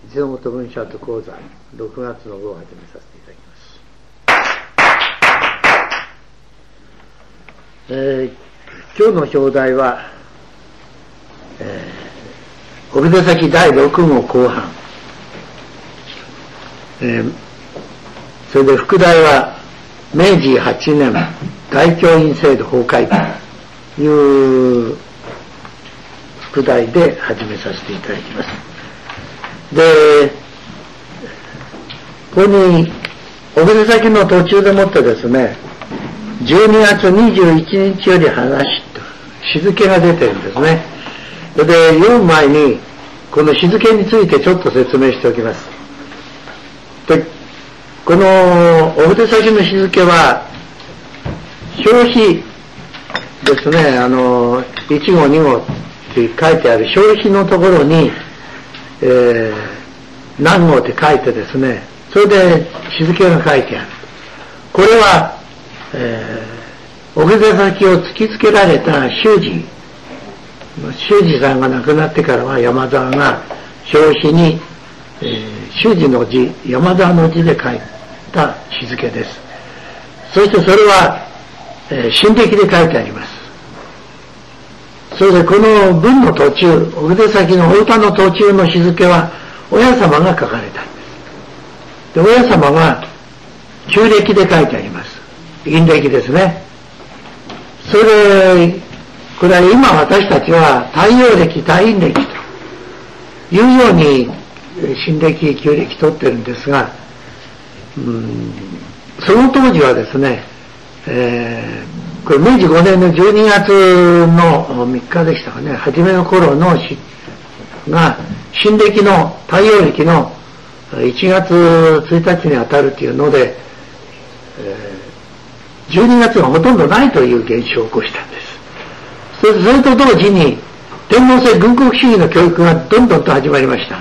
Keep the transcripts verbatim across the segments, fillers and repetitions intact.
一度もと文社と講座ろくがつの号を始めさせていただきます。えー、今日の表題は、えー、奥出先だいろく号後半、えー、それで副題は明治はちねん大教員制度崩壊という副題で始めさせていただきます。で、ここに奥出先の途中でもってですね、じゅうにがつにじゅういちにちより話と日付が出てるんですね。それで読む前にこの日付についてちょっと説明しておきます。で、この奥出先の日付は表紙ですね、あのいち号に号って書いてある表紙のところに、えー、何号って書いてですね、それで日付が書いてある。これは、えー、奥出先を突きつけられた修二修二さんが亡くなってからは山沢が表紙に、えー、修二の字、山沢の字で書いた日付です。そしてそれは、えー、新暦で書いてあります。それでこの文の途中、奥出先のお歌の途中の日付は親様が書かれたんです。で、親様が旧暦で書いてあります。陰暦ですね。それで、これは今私たちは太陽暦、太陰暦というように新暦、旧暦取ってるんですが、うーん、その当時はですね、えーこれ明治ごねんのじゅうにがつのみっかでしたかね、初めの頃の日が新暦の太陽暦のいちがつついたちに当たるというので、えー、じゅうにがつがほとんどないという現象を起こしたんです。それ、それと同時に天皇制軍国主義の教育がどんどんと始まりました。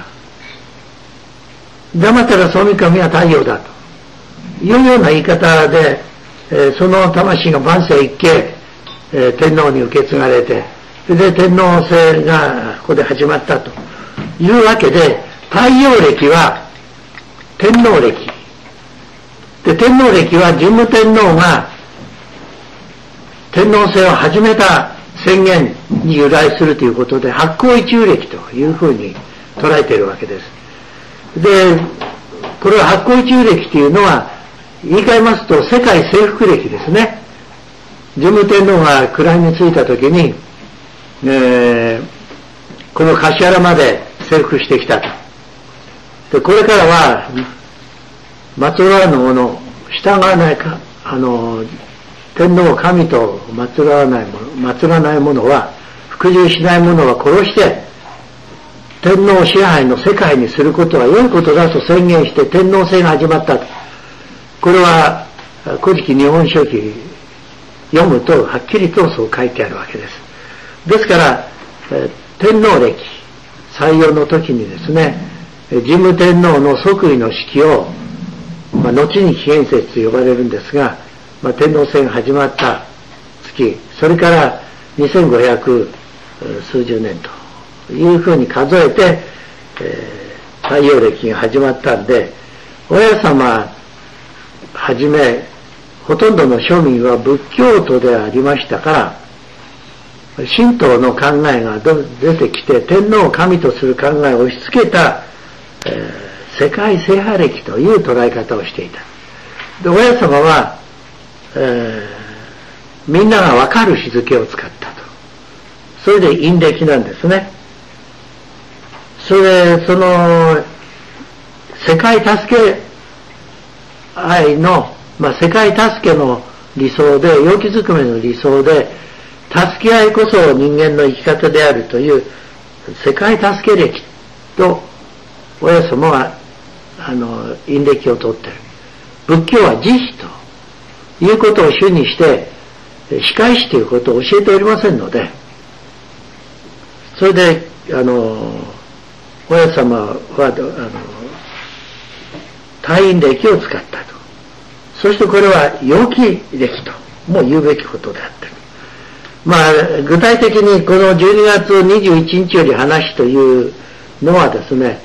だまたら総御神は太陽だというような言い方で、えー、その魂が万世一系、えー、天皇に受け継がれて、それで天皇制がここで始まったというわけで、太陽暦は天皇暦で、天皇暦は神武天皇が天皇制を始めた宣言に由来するということで、発行一暦というふうに捉えているわけです。で、これは発行一暦というのは言い換えますと世界征服暦ですね。神武天皇が位についたときに、えー、この橿原まで征服してきたと。で、これからは祀らぬ者、従わないか、あの天皇神と祀らない者、祀らない者は、服従しない者は殺して天皇支配の世界にすることは良いことだと宣言して天皇制が始まったと。これは古事記日本書紀読むとはっきりとそう書いてあるわけです。ですから、え天皇暦採用の時にですね、神武天皇の即位の式を、まあ、後に紀元節と呼ばれるんですが、まあ、天皇制が始まった月、それからにせんごひゃくすうじゅうねんというふうに数えて、えー、太陽暦が始まったんで、親様はじめほとんどの庶民は仏教徒でありましたから、神道の考えが出てきて天皇を神とする考えを押し付けた、えー、世界制覇暦という捉え方をしていた。で、親様は、えー、みんなが分かる日付を使ったと。それで陰暦なんですね。それでその世界助け愛の、まあ、世界助けの理想で、陽気づくめの理想で、助け合いこそ人間の生き方であるという世界助け暦と親様はあの陰暦をとっている。仏教は慈悲ということを主にして仕返しということを教えておりませんので、それであの親様はあの太陰暦を使ったと。そしてこれは陽気暦とも言うべきことであってる。まあ具体的にこのじゅうにがつにじゅういちにちより話というのはですね、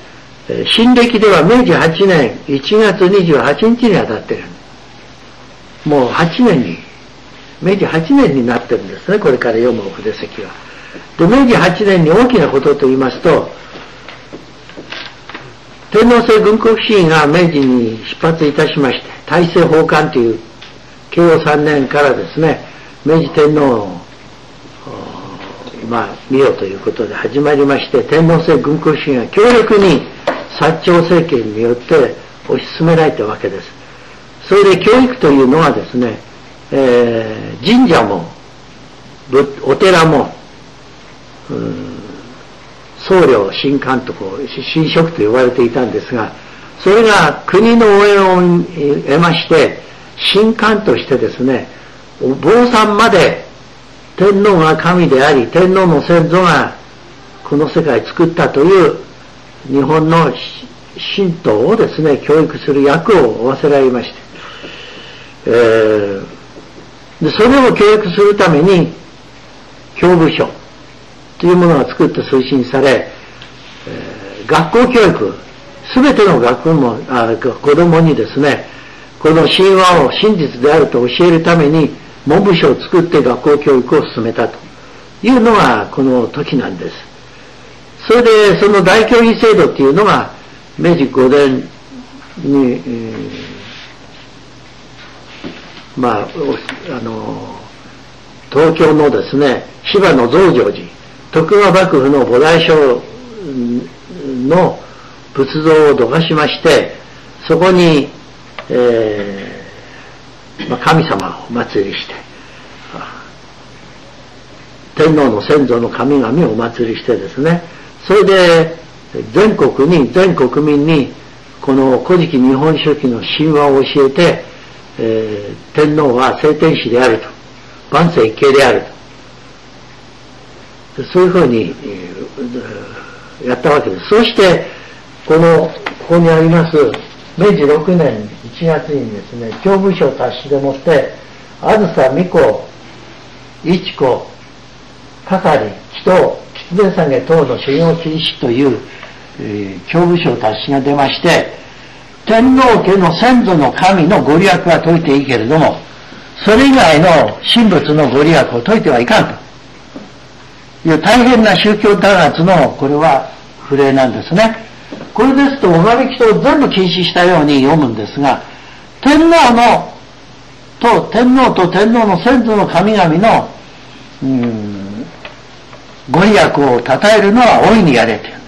新暦ではめいじはちねんいちがつにじゅうはちにちに当たってる。もうはちねんに、めいじはちねんになってるんですね、これから読むお筆跡は。で、めいじはちねんに大きなことと言いますと、天皇制軍国主義が明治に出発いたしまして、大政奉還という慶応さんねんからですね、明治天皇をまあ見ようということで始まりまして、天皇制軍国主義が強力に薩長政権によって推し進められたわけです。それで教育というのはですね、えー、神社もお寺も、うん、僧侶神官とこう神職と呼ばれていたんですが、それが国の応援を得まして神官としてですね、坊さんまで天皇が神であり、天皇の先祖がこの世界を作ったという日本の神道をですね、教育する役を負わせられまして、えー、でそれを教育するために教部書というものが作って推進され、えー、学校教育、すべての学校もあ子供にですね、この神話を真実であると教えるために文部省を作って学校教育を進めたというのがこの時なんです。それでその大教義制度っていうのがめいじごねんに、えー、まああの東京のですね、芝の増上寺、徳川幕府の菩提所の仏像をどかしまして、そこに、えーまあ、神様をお祭りして、天皇の先祖の神々をお祭りしてですね、それで全国に、全国民にこの古事記日本書紀の神話を教えて、えー、天皇は聖天使であると、万世一系であると、そういうふうに、えー、やったわけです。そしてこのここにありますめいじろくねんいちがつにですね、教部書達しでもってあずさみこいちこかかりきときつねさげ等の修行禁止という、えー、教部書達しが出まして、天皇家の先祖の神のご利益は説いていいけれども、それ以外の神仏のご利益を説いてはいかんという大変な宗教弾圧のこれは触れなんですね。これですとお招きと全部禁止したように読むんですが、天皇のと天皇と天皇の先祖の神々のうーんご利益を称えるのは大いにやれというんです。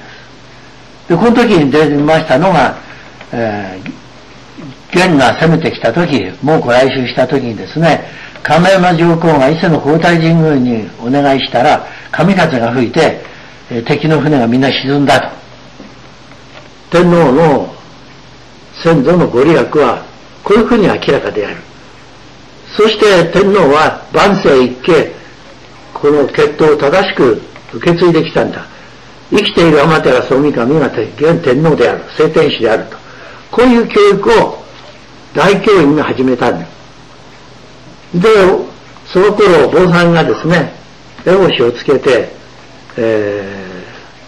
でこの時に出ましたのが、えー、元が攻めてきた時、蒙古来襲した時にですね、亀山上皇が伊勢の皇太神宮にお願いしたら神風が吹いて、えー、敵の船がみんな沈んだと。天皇の先祖のご利益はこういうふうに明らかである。そして天皇は万世一系、この血統を正しく受け継いできたんだ。生きている天照大神が現天皇である、聖天使であると、こういう教育を大教員が始めたんだ。でその頃坊さんがですね、烏帽子をつけて、えー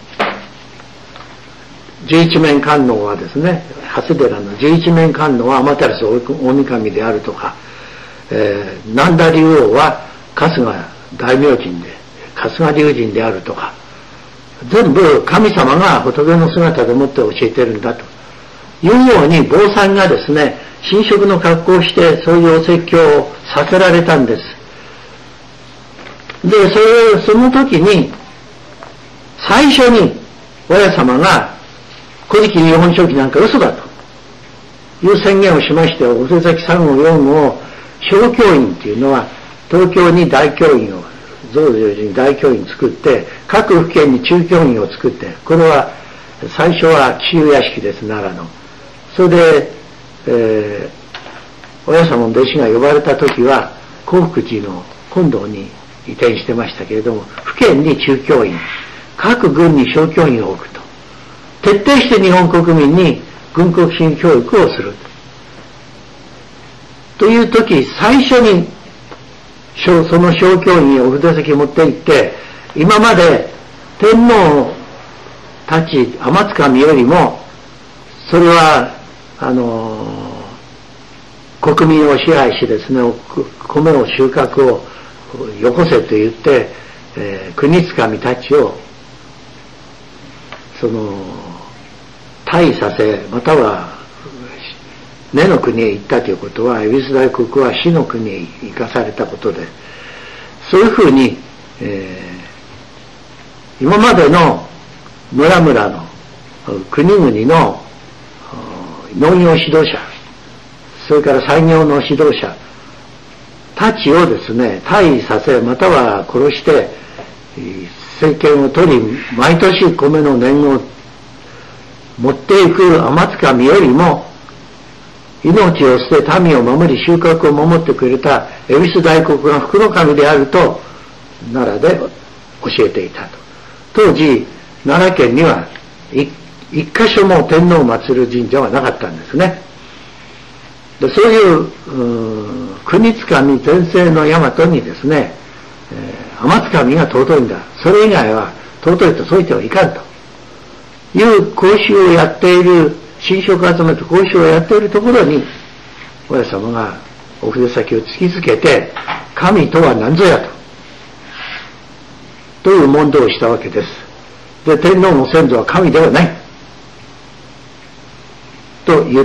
十一面観音はですね、長谷寺の十一面観音は天照大神であるとか、えー、南田竜王は春日大明神で春日龍神であるとか、全部神様が仏の姿でもって教えてるんだというように、坊さんがですね、神職の格好をしてそういうお説教をさせられたんです。でそれその時に最初に親様が古事記日本書紀なんか嘘だという宣言をしまして、おせさきさん号よん号小教員っていうのは東京に大教員を、増上寺に大教員作って、各府県に中教員を作って、これは最初は紀州屋敷です、奈良の。それで、えー、親様の弟子が呼ばれた時は興福寺の本堂に移転してましたけれども、府県に中教員、各郡に小教員を置くと、徹底して日本国民に軍国主義教育をするという時、最初にその小教員をお筆先持って行って、今まで天皇たち天津神よりもそれはあの国民を支配しですね、米を収穫をよこせと言って、えー、国つかみたちをその退位させ、または根の国へ行ったということは、エビス大国は死の国へ行かされたことで、そういうふうに、えー、今までの村々の国々の農業指導者、それから産業の指導者たちをですね、退位させ、または殺して政権を取り、毎年米の年貢を持っていく天津神よりも、命を捨て民を守り収穫を守ってくれた恵比寿大国が福の神であると奈良で教えていたと。当時奈良県には一箇所も天皇を祀る神社はなかったんですね。でそういう、う国津神全盛の大和にですね、えー、天津神が尊いんだ、それ以外は尊いと説いてはいかんという講習をやっている、神職集めと講習をやっているところに親様がお筆先を突きつけて、神とは何ぞやとという問答をしたわけです。で天皇の先祖は神ではないと言って、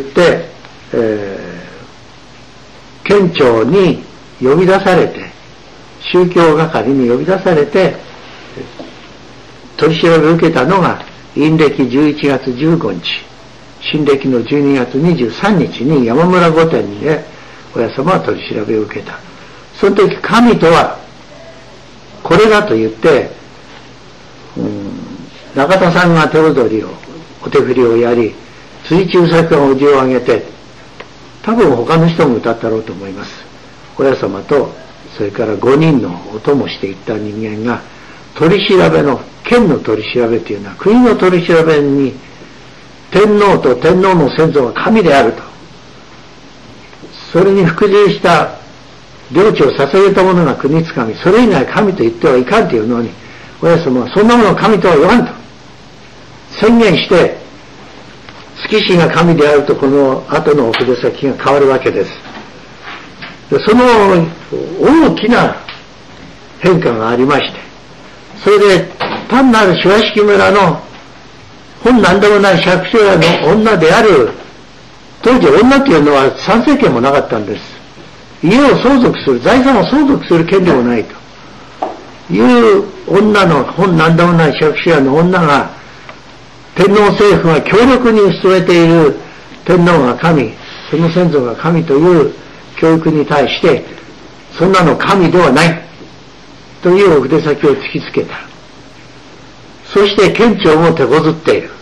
えー、県庁に呼び出されて、宗教係に呼び出されて取り調べを受けたのが陰暦じゅういちがつじゅうごにち、新暦のじゅうにがつにじゅうさんにちに山村御殿で親様は取り調べを受けた。その時神とはこれだと言って、うん、中田さんが手踊りをお手振りをやり、辻中作がおじを上げて、多分他の人も歌ったろうと思います。親様とそれからごにんのお供していった人間が取り調べの、県の取り調べというのは国の取り調べに天皇と天皇の先祖が神であると、それに服従した領地を捧げた者が国津神、それ以外神と言ってはいかんというのに、親様はそんなものを神とは言わんと宣言して、月氏が神であるとこの後のお筆先が変わるわけです。でその大きな変化がありまして、それで単なる柴敷村の本なんでもない借所屋の女である、当時女というのは参政権もなかったんです。家を相続する、財産を相続する権利もないという女の、本なんでもない借所屋の女が、天皇政府が強力に据えている天皇が神、その先祖が神という教育に対して、そんなの神ではないというお筆先を突きつけた。そして県庁も手こずっている、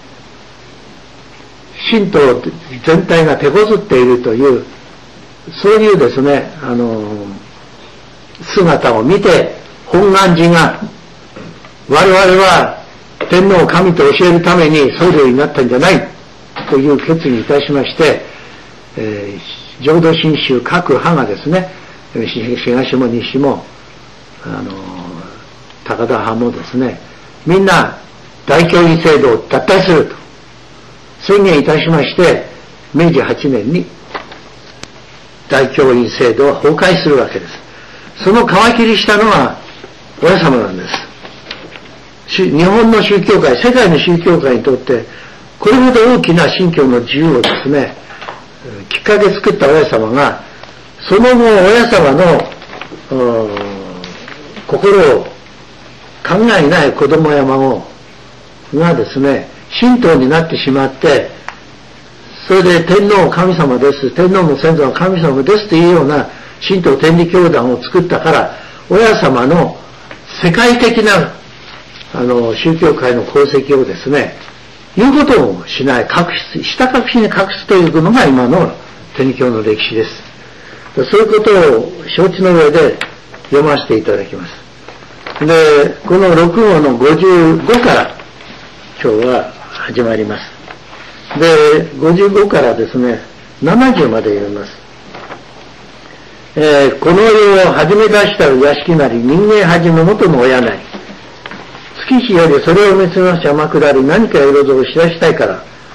神道全体が手こずっているという、そういうですね、あの姿を見て、本願寺が我々は天皇を神と教えるために僧侶になったんじゃないという決議いたしまして、えー、浄土真宗各派がですね、東も西もあの高田派もですね、みんな大教員制度を脱退すると宣言いたしまして、めいじはちねんに大教員制度は崩壊するわけです。その皮切りしたのは親様なんです。日本の宗教界、世界の宗教界にとってこれほど大きな信教の自由をですね、きっかけ作った親様が、その後親様の心を考えない子供や孫がですね、神道になってしまって、それで天皇神様です、天皇の先祖は神様ですというような神道天理教団を作ったから、親様の世界的なあの宗教界の功績をですね、言うことをしない、隠す、ひた隠しに隠すというのが今の天理教の歴史です。そういうことを承知の上で読ませていただきます。で、このろくごのごじゅうごから今日は始まります。で、ごじゅうごからですね、ななじゅうまで読みます。えー、この世を始め出したる屋敷なり、人間はじめ元の親なり、月日よりそれを見つめまし天下り何か色々を知らしたいから、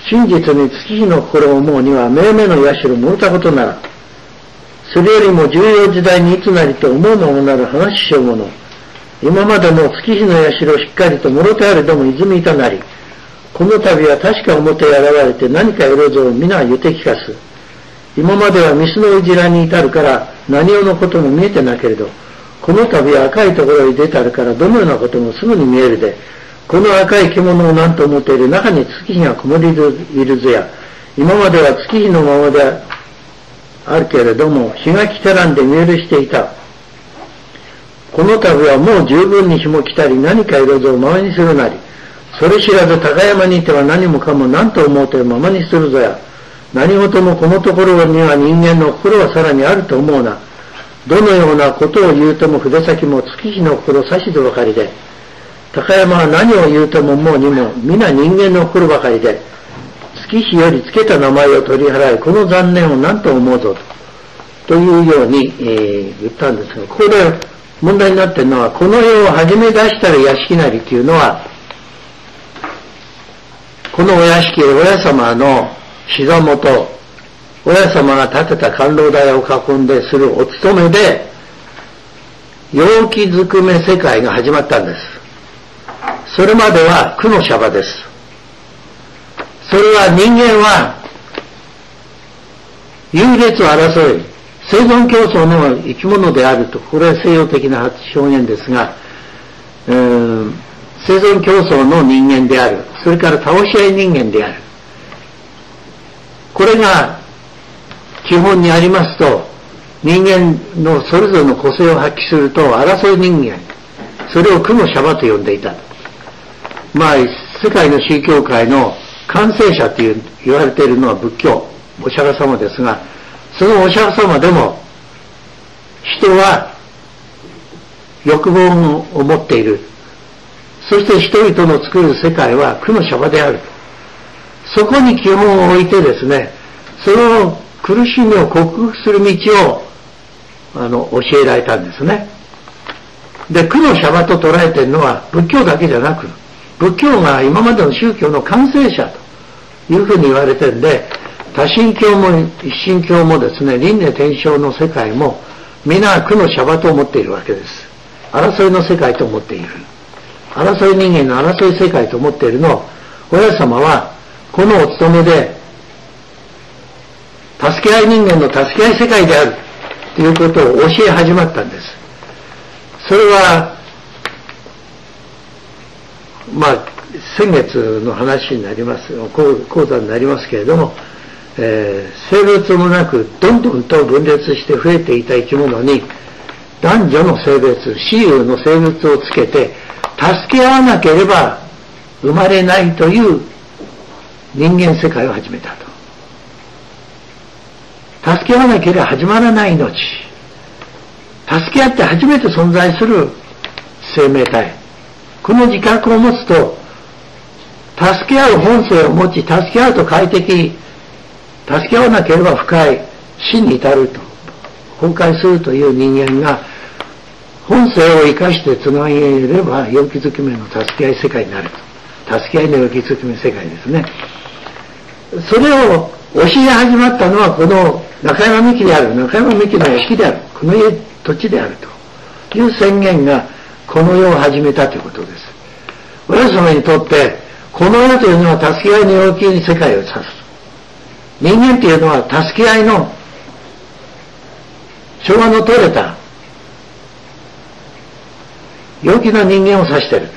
真実に月日の心を思うには、命名の社をもろたことなら、それよりも重要時代にいつなりと思うのもなる話しようもの。今までも月日の社をしっかりともろてあれども泉いたなり、この度は確か表へ現れて何かよろずを皆言うて聞かす。今まではミスのうじらに至るから何をのことも見えてなけれど、この度は赤いところに出たるからどのようなこともすぐに見えるで、この赤い着物を何と思っている中に月日がこもりいるずや、今までは月日のままであるけれども日が来たらんで見えるしていた。この度はもう十分に日も来たり何か色ぞをままにするなり、それ知らず高山にいては何もかも何と思うてままにするぞや。何事もこのところには人間の心はさらにあると思うな。どのようなことを言うとも筆先も月日の心指図ばかりで、高山は何を言うとも思うにも皆人間の心ばかりで、月日よりつけた名前を取り払い、この残念を何と思うぞと、というように、えー、言ったんですが、ここで問題になっているのは、この世を始め出したる屋敷なりというのは、このお屋敷、親様の膝元、親様が建てた甘露台を囲んでするお勤めで、陽気ずくめ世界が始まったんです。それまでは苦のシャバです。それは人間は優劣を争い、生存競争の生き物であると、これは西洋的な表現ですが、うーん生存競争の人間である。それから倒し合い人間である。これが基本にありますと、人間のそれぞれの個性を発揮すると争い人間、それを苦のシャバと呼んでいた。まあ世界の宗教界の完成者という言われているのは仏教、お釈迦様ですが、そのお釈迦様でも人は欲望を持っている。そして人々の作る世界は苦のシャバである。そこに基本を置いてですね、その苦しみを克服する道をあの教えられたんですね。で、苦のシャバと捉えているのは仏教だけじゃなく、仏教が今までの宗教の完成者というふうに言われているんで、多神教も一神教もですね、輪廻転生の世界も皆苦のシャバと思っているわけです。争いの世界と思っている。争い人間の争い世界と思っているのを、親様はこのお務めで助け合い人間の助け合い世界であるということを教え始まったんです。それはまあ先月の話になります、講座になりますけれども、えー、性別もなくどんどんと分裂して増えていた生き物に男女の性別、雌雄の性別をつけて助け合わなければ生まれないという人間世界を始めたと。助け合わなければ始まらない命。助け合って初めて存在する生命体。この自覚を持つと、助け合う本性を持ち、助け合うと快適、助け合わなければ不快、死に至ると、崩壊するという人間が、本性を生かしてつなげれば、陽気づきめの助け合い世界になると。助け合いの陽気づきめ世界ですね。それを教え始まったのは、この中山美紀である、中山美紀の屋敷である、この家、土地であるという宣言が、この世を始めたということです。親様にとって、この世というのは助け合いの陽気に世界を指す。人間というのは助け合いの調和の取れた陽気な人間を指している。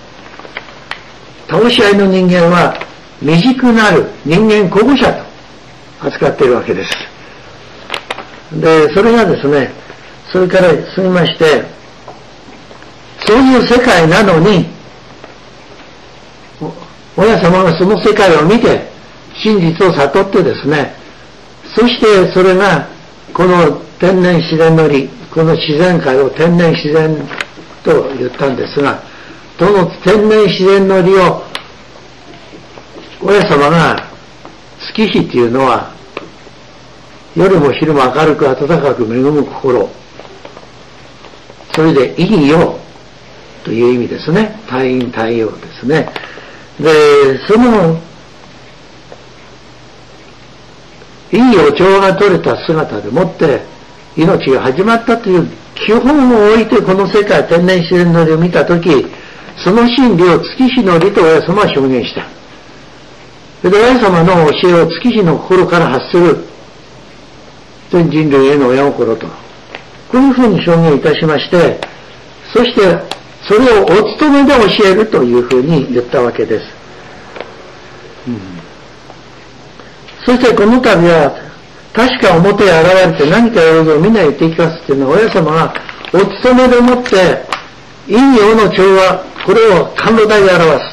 倒し合いの人間は未熟なる人間保護者と扱っているわけです。で、それがですね、それから進みまして、そういう世界なのに、親様がその世界を見て、真実を悟ってですね、そしてそれが、この天然自然の理、この自然界を天然自然と言ったんですが、その天然自然の理を、親様が、月日というのは、夜も昼も明るく暖かく恵む心、それで陰陽という意味ですね。太陰太陽ですね。で、そのいいお調和が取れた姿でもって命が始まったという基本を置いてこの世界天然自然の理を見たとき、その真理を月日の理と親様は表現した。それで親様の教えを月日の心から発する全人類への親心と、こういうふうに表現いたしまして、そしてそれをお務めで教えるというふうに言ったわけです。うん、そしてこの度は確か表へ現れて何か要をみんな言っていきますっていうのは、親様がお務めでもって陰陽の調和、これを甘露台で表す。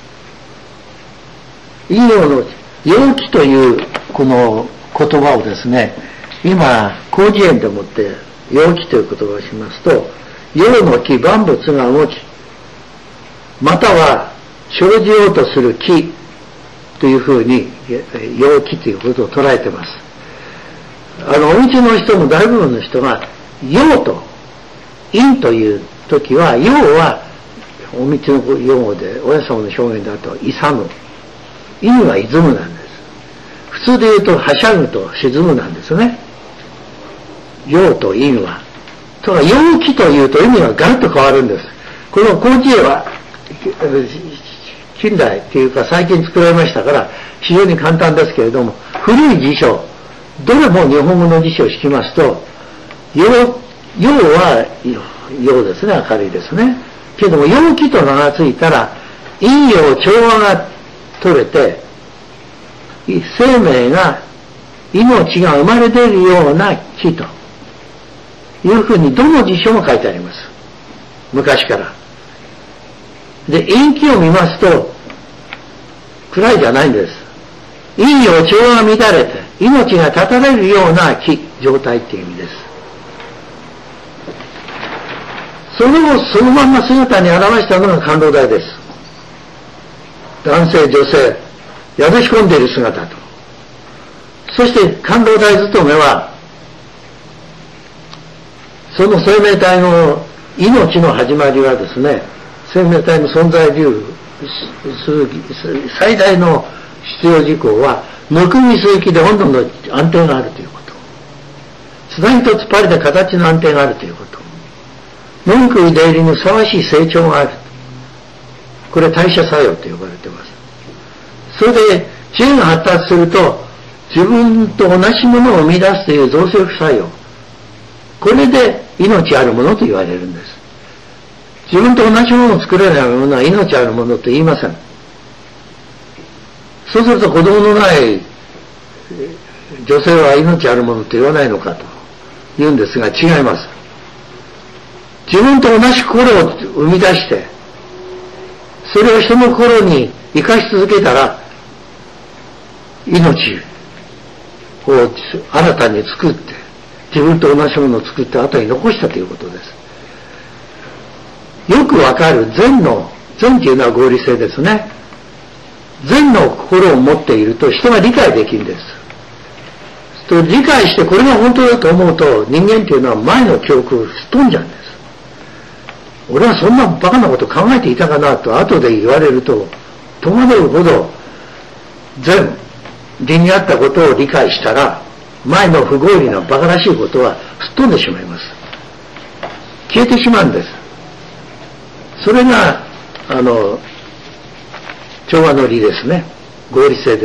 陰陽の陽気というこの言葉をですね、今広辞苑でもって陽気という言葉をしますと、陽の気、万物が動き、または生じようとする気というふうに陽気ということを捉えています。あのお道の人も大部分の人が陽と陰という時は、陽はお道の用語で親様の表現だと勇む、陰は出むなんです。普通で言うとはしゃぐと沈むなんですね。陽と陰は。とか陽気というと意味がガラッと変わるんです。この広辞苑は近代っていうか最近作られましたから非常に簡単ですけれども、古い辞書どれも日本語の辞書を引きますと、陽、陽は陽ですね、明るいですね。けども陽気と名がついたら陰陽調和が取れて、生命が命が生まれ出るような気というふうにどの辞書も書いてあります。昔から。で、陰気を見ますと暗いじゃないんです。陰陽調和が乱れて命が絶たれるような気、状態っていう意味です。それをそのまんま姿に表したのが甘露台です。男性、女性、宿し込んでいる姿と。そして甘露台勤めは、その生命体の命の始まりはですね、生命体の存在理由する最大の必要事項は、ぬくみ水域で温度の安定があるということ。つなぎと突っ張りで形の安定があるということ。飲み食い出入りにふさわしい成長がある。これ代謝作用と呼ばれています。それで知恵が発達すると自分と同じものを生み出すという増殖作用、これで命あるものと言われるんです。自分と同じものを作れないものは命あるものと言いません。そうすると子供のない女性は命あるものと言わないのかと言うんですが、違います。自分と同じ心を生み出してそれを人の心に生かし続けたら命を新たに作って自分と同じものを作って後に残したということです。よくわかる善の、善というのは合理性ですね。善の心を持っていると人が理解できるんです。と理解してこれが本当だと思うと人間というのは前の記憶をすっ飛んじゃうんです。俺はそんなバカなこと考えていたかなと後で言われると戸惑うほど善、理にあったことを理解したら前の不合理なバカらしいことはすっ飛んでしまいます。消えてしまうんです。それがあの調和の理ですね。合理性です。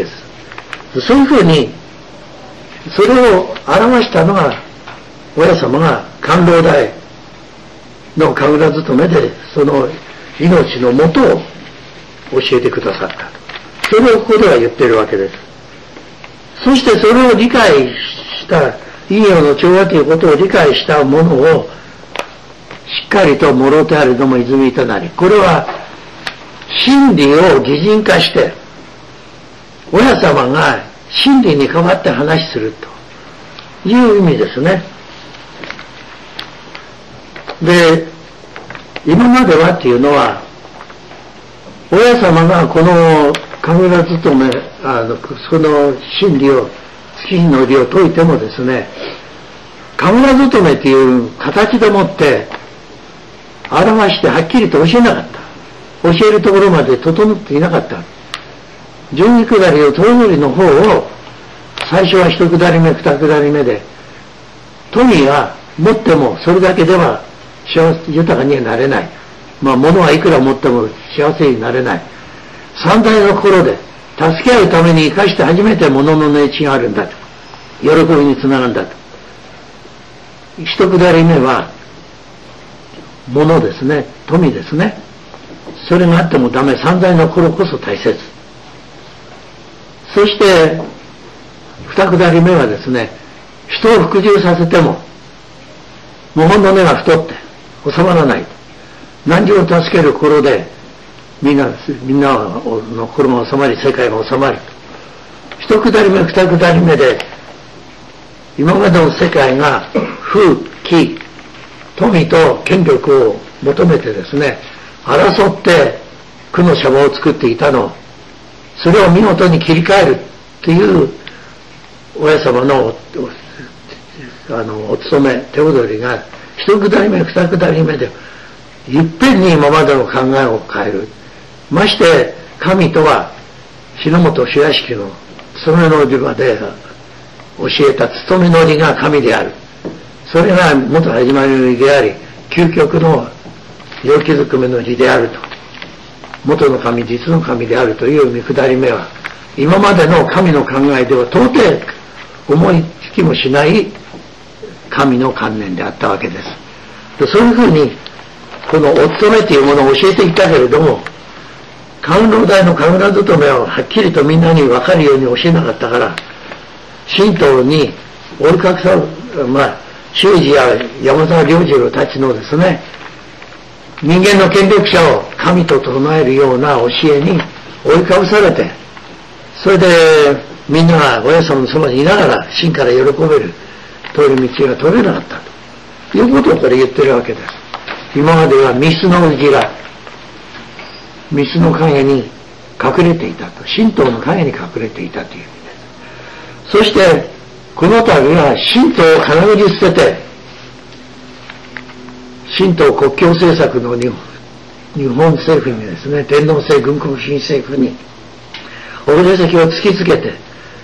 そういうふうにそれを表したのが親様が甘露台の神楽勤めでその命のもとを教えてくださった。それをここでは言っているわけです。そしてそれを理解した陰陽の調和ということを理解したものをしっかりともろてあるのも泉たなり、これは真理を擬人化して親様が真理に代わって話するという意味ですね。で、今まではっていうのは親様がこの神楽勤めあのその真理を月日の理を説いてもですね、神楽勤めという形でもって表してはっきりと教えなかった。教えるところまで整っていなかった。十二下りを遠乗りの方を最初は一下り目二下り目で、富が持ってもそれだけでは幸せ豊かにはなれない。まあ物はいくら持っても幸せになれない。三大の心で助け合うために生かして初めて物の値値があるんだと。喜びにつながるんだと。一下り目は物ですね、富ですね。それがあってもダメ。三大の心こそ大切。そして二下り目はですね、人を服従させても謀反の根が太って収まらない。何を助ける心でみんなみんなの心が収まり、世界が収まる。一下り目二下り目で今までの世界が富貴富と権力を求めてですね、争って苦のシャバを作っていたの、それを見事に切り替えるという親様のあのお務め手踊りが一下り目二下り目でいっぺんに今までの考えを変える。まして神とは日の本白式の勤めのり場で教えた勤めのりが神である。それが元始まりのりであり、究極の陽気づくめのりであると。元の神、実の神であるという見下り目は、今までの神の考えでは到底思いつきもしない神の観念であったわけです。でそういうふうに、このお勤めというものを教えていたけれども、観老大の神楽勤めをはっきりとみんなに分かるように教えなかったから、神道に追い隠さ、まあ、修二や山沢良次郎たちのですね、人間の権力者を神と唱えるような教えに追いかぶされて、それでみんなが親様のそばにいながら真から喜べる通り道が取れなかったということをこれ言ってるわけです。今まではミスの氏がミスの影に隠れていたと、神道の影に隠れていたという意味です。そしてこの度は神道をかなぐり捨てて、神道国境政策の日本、日本政府にですね、天皇制軍国主義政府に大先を突きつけて、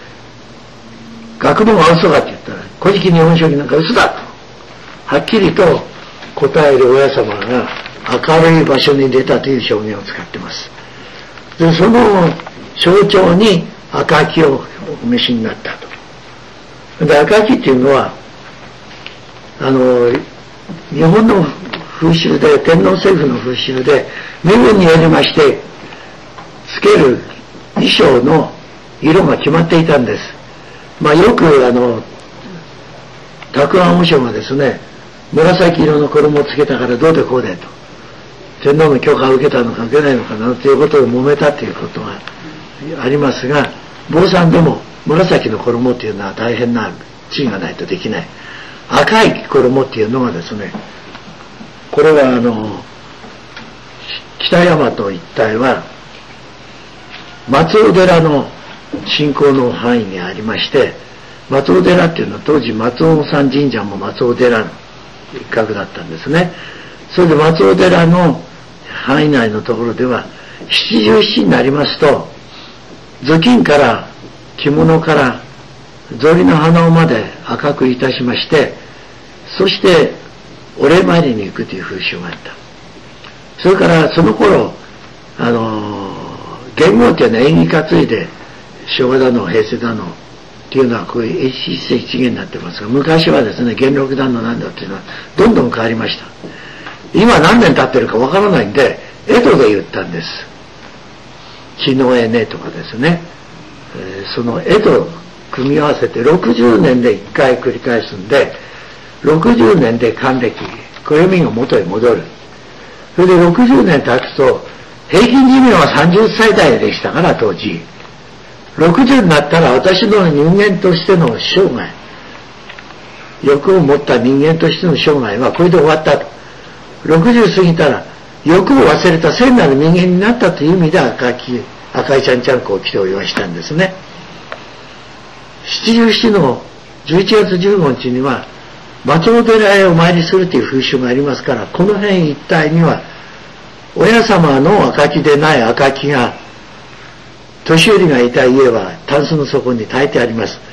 学問は嘘だって言ったら、古事記日本書紀なんか嘘だとはっきりと答える親様が明るい場所に出たという表現を使っています。でその象徴に赤木をお召しになったと。で赤木っていうのはあの日本の風習で、天皇政府の風習で身分によりましてつける衣装の色が決まっていたんです。まあよくあの沢庵和尚がですね、紫色の衣をつけたからどうでこうでと、天皇の許可を受けたのか受けないのかなということを揉めたということがありますが、坊さんでも紫の衣というのは大変な地位がないとできない。赤い衣っていうのはですね、これはあの北大和一帯は松尾寺の信仰の範囲にありまして、松尾寺っていうのは当時松尾山神社も松尾寺の一角だったんですね。それで松尾寺の範囲内のところでは七十七になりますと、頭巾から着物から草履の鼻緒まで赤くいたしまして、そしてお礼参りに行くという風習があった。それからその頃あの元号っていうのは縁起担いで昭和だの平成だのっていうのはこういう一世一元になってますが、昔はですね元禄だのなんだっていうのはどんどん変わりました。今何年経ってるかわからないんで江戸で言ったんです。血の絵ねとかですね、えー、その江戸組み合わせてろくじゅうねんでいっかい繰り返すんで、ろくじゅうねんで還暦、暦が元へ戻る。それでろくじゅうねん経つと平均寿命はさんじゅっさい代でしたから、当時ろくじゅうになったら私の人間としての生涯、欲を持った人間としての生涯はこれで終わったと。ろくじゅう過ぎたら欲を忘れた聖なる人間になったという意味で赤き赤いちゃんちゃんこを着てお祝いしたんですね。七十七のじゅういちがつじゅうごにちには松尾寺へお参りするという風習がありますから、この辺一帯には親様の赤木でない赤木が年寄りがいた家はタンスの底に焚いてあります。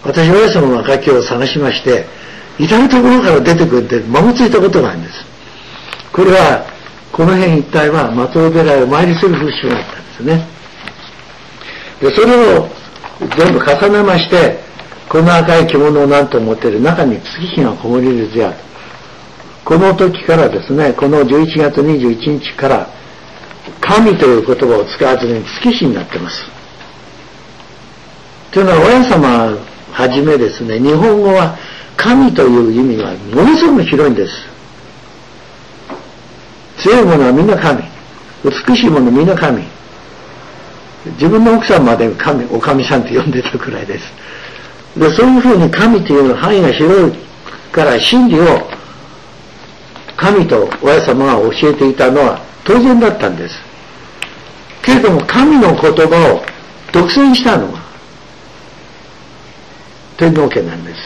私親様の書きを探しまして、至るところから出てくるってまごついたことがあるんです。これはこの辺一帯は松尾寺へお参りする風習があったんですね。でそれを全部重ねまして、この赤い着物を何と思っている中に月日がこもりる図やと、この時からですね、このじゅういちがつにじゅういちにちから神という言葉を使わずに月日になってます。というのは親様はじめですね、日本語は神という意味がものすごく広いんです。強いものはみんな神、美しいものはみんな神、自分の奥さんまで神、お神さんと呼んでたくらいです。でそういうふうに神という範囲が広いから真理を神と親様が教えていたのは当然だったんです。けれども神の言葉を独占したのは天皇家なんです。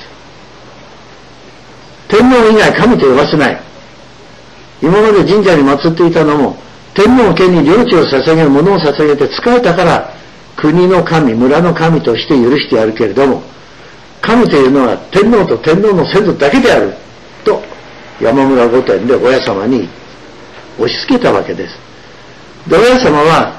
天皇以外神と呼ばせない。今まで神社に祀っていたのも天皇家に領地を捧げるものを捧げて仕えたから国の神、村の神として許してやるけれども、神というのは天皇と天皇の先祖だけであると山村御殿で親様に押し付けたわけです。で親様は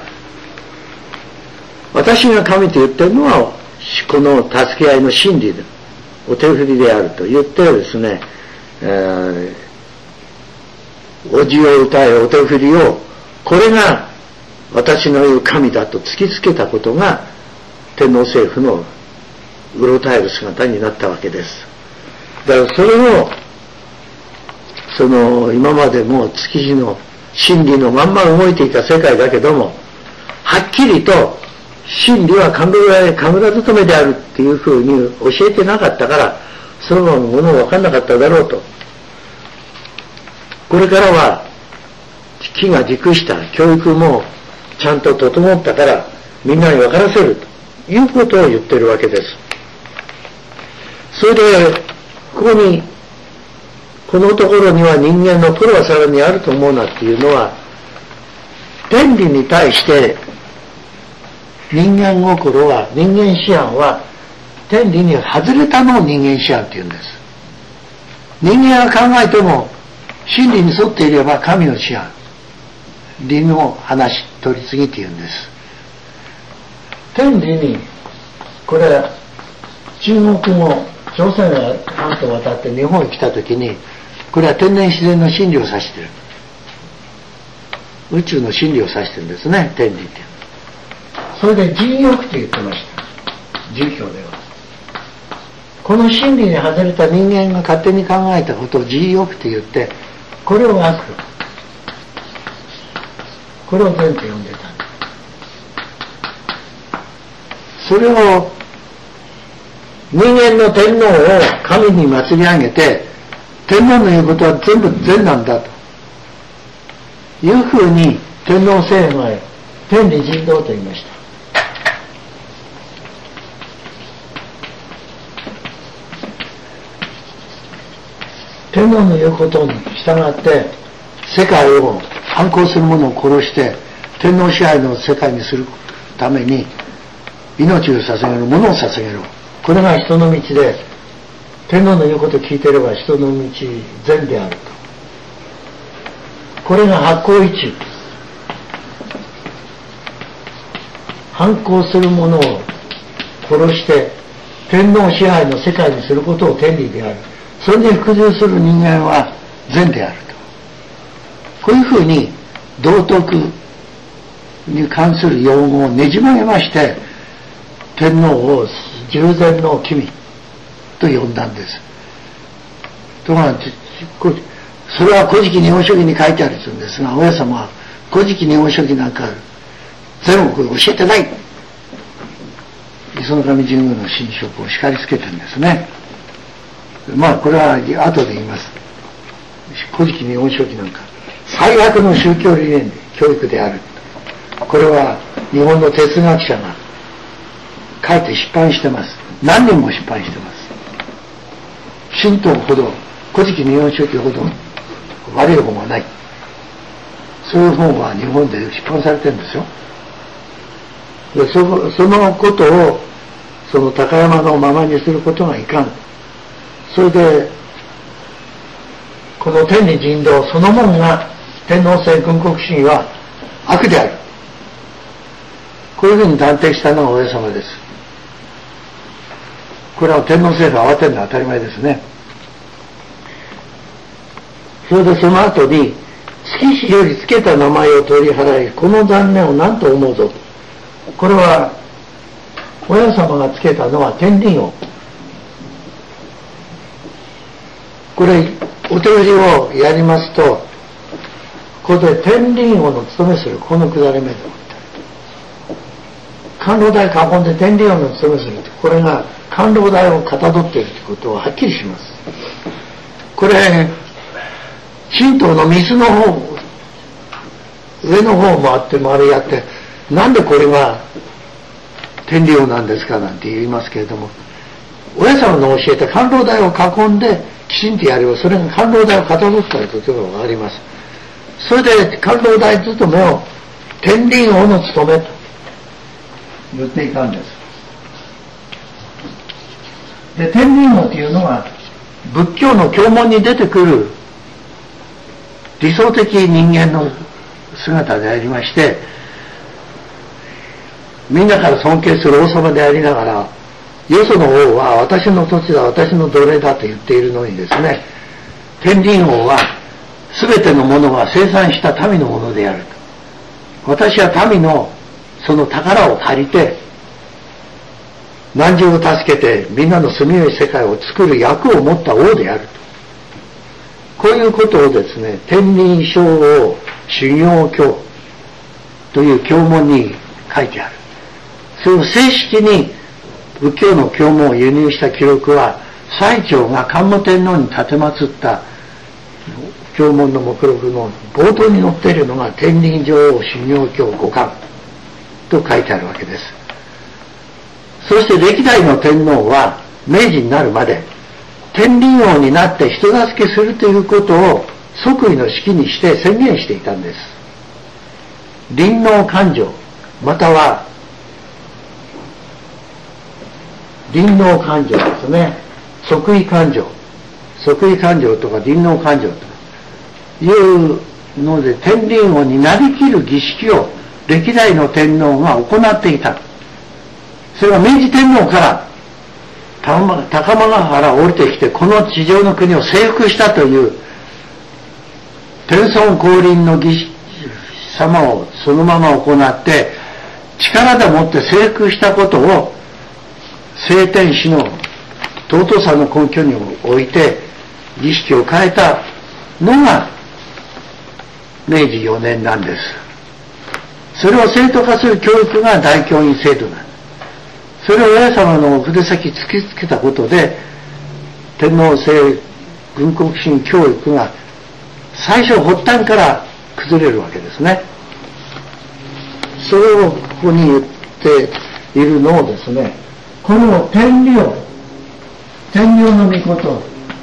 私が神と言っているのはこの助け合いの真理でお手振りであると言ってですね、えー、おじを歌えお手振りをこれが私の言う神だと突きつけたことが天皇政府のうろたえる姿になったわけです。だからそれをその今までも築地の真理のまんま動いていた世界だけども、はっきりと真理は神楽勤めであるっていうふうに教えてなかったから、そのままもの分かんなかっただろうと。これからは木が熟した教育もちゃんと整ったからみんなに分からせるということを言ってるわけです。それでここにこのところには人間のプロはさらにあると思うなっていうのは、天理に対して人間心は人間思案は天理に外れたのを人間思案っていうんです。人間が考えても真理に沿っていれば神の思案、理の話取り次ぎっていうんです。天理にこれは中国語朝鮮半島を渡って日本に来た時に、これは天然自然の真理を指している、宇宙の真理を指してるんですね、天理って。それで人欲と言ってました、儒教では。この真理に外れた人間が勝手に考えたことを人欲と言って、これを悪、これを善と呼んでた。それを人間の天皇を神に祭り上げて、天皇の言うことは全部善なんだというふうに天皇制度へ天理人道と言いました。天皇の言うことに従って世界を反抗する者を殺して天皇支配の世界にするために命を捧げる、物を捧げる、これが人の道で、天皇の言うことを聞いていれば人の道善であると。これが発行一中、反抗する者を殺して天皇支配の世界にすることを天理である。それで服従する人間は善であると。こういうふうに道徳に関する用語をねじ曲げまして、天皇を従前の君と呼んだんです。ところがそれは古事記日本書紀に書いてあるんですが、親様は古事記日本書紀なんか全国で教えてない、磯の神神宮の神職を叱りつけてるんですね。まあこれは後で言います。古事記日本書紀なんか最悪の宗教理念で教育である。これは日本の哲学者が書いて出版してます。何人も出版してます。神道ほど、古事記日本書紀ほど悪い本はない。そういう本は日本で出版されてるんですよ。で そ, そのことをその高山のままにすることがいかん。それでこの天理人道そのものが天皇制軍国主義は悪である、こういうふうに断定したのがお親様です。これは天皇制が慌てるのは当たり前ですね。それでその後に月日よりつけた名前を取り払い、この残念を何と思うぞ。これは親様がつけたのは天輪王。これお手売りをやりますと、ここで天輪王の務めするこの下り目で甘露台囲んで天輪王の務めする、これが甘露台をかたどっているということははっきりします。これ神道の水の方、上の方もあってもあれやって、なんでこれが天理王なんですかなんて言いますけれども、親様の教えた甘露台を囲んできちんとやれば、それが甘露台をかたどったということがあります。それで甘露台務めを天理王の務めと言っていたんです。で、天理王というのは仏教の教文に出てくる理想的人間の姿でありまして、みんなから尊敬する王様でありながら、よその王は私の土地だ、私の奴隷だと言っているのにですね、天輪王は全てのものが生産した民のものであると。私は民のその宝を借りて汝を助けてみんなの住みよい世界を作る役を持った王であると。こういうことをですね、天輪正王修行経という経文に書いてある。それを正式に仏教の経文を輸入した記録は、最澄が桓武天皇に立てまつった経文の目録の冒頭に載っているのが天輪正王修行経五巻と書いてあるわけです。そして歴代の天皇は明治になるまで天輪王になって人助けするということを即位の式にして宣言していたんです。臨王勘定または臨王勘定ですね。即位勘定、即位勘定とか臨王勘定というので天輪王になりきる儀式を歴代の天皇が行っていた。それは明治天皇から高間川から降りてきてこの地上の国を征服したという天孫降臨の儀式様をそのまま行って力でもって征服したことを聖天使の尊さの根拠において儀式を変えたのが明治よねんなんです。それを正当化する教育が大教員制度なんです。それを親様の筆先突きつけたことで天皇制軍国主義教育が最初発端から崩れるわけですね。それをここに言っているのをですね、この天理王天理王の御事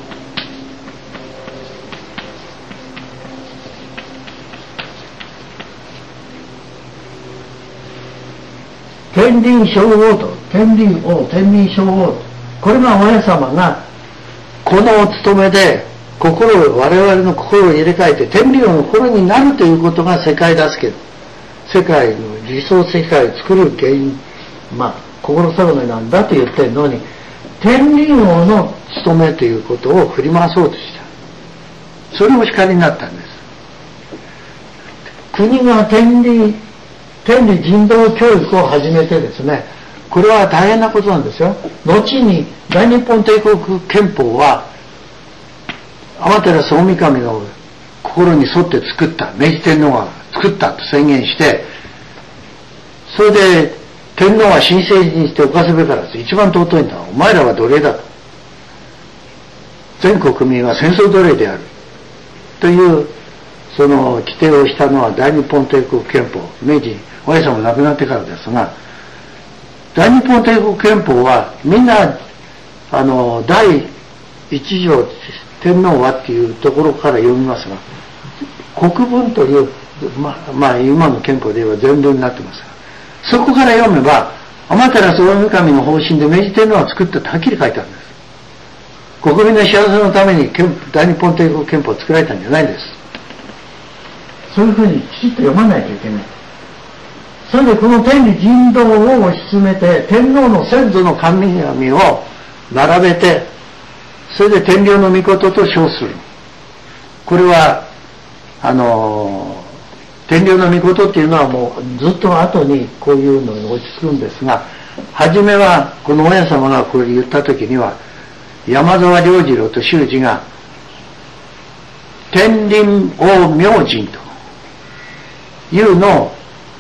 天輪正王と天輪王天輪正王と、これが親様がこのお務めで心を我々の心を入れ替えて天輪王の心になるということが世界助け、世界の理想世界を作る原因、まあ心定めなんだと言ってるのに、天輪王の務めということを振り回そうとした。それも光になったんです。国が天理天理人道教育を始めてですね、これは大変なことなんですよ。後に大日本帝国憲法は天照大神の心に沿って作った、明治天皇が作ったと宣言して、それで天皇は神聖にして犯すべからず、一番尊いんだ、お前らは奴隷だと、全国民は戦争奴隷であるというその規定をしたのは大日本帝国憲法、明治親様亡くなってからですが、大日本帝国憲法はみんなあの第一条天皇はっていうところから読みますが、国文という、ま、まあ今の憲法で言えば全文になってますが、そこから読めば天照大神の方針で明治天皇は作ったってはっきり書いてあるんです。国民の幸せのために大日本帝国憲法を作られたんじゃないんです。そういうふうにきちっと読まないといけない。それでこの天理人道を推し進めて、天皇の先祖の神々を並べて、それで天領の御事と称する。これはあの天領の御事っていうのはもうずっと後にこういうのに落ち着くんですが、初めはこの親様がこれ言った時には、山沢良次郎と修二が天輪王明神というのを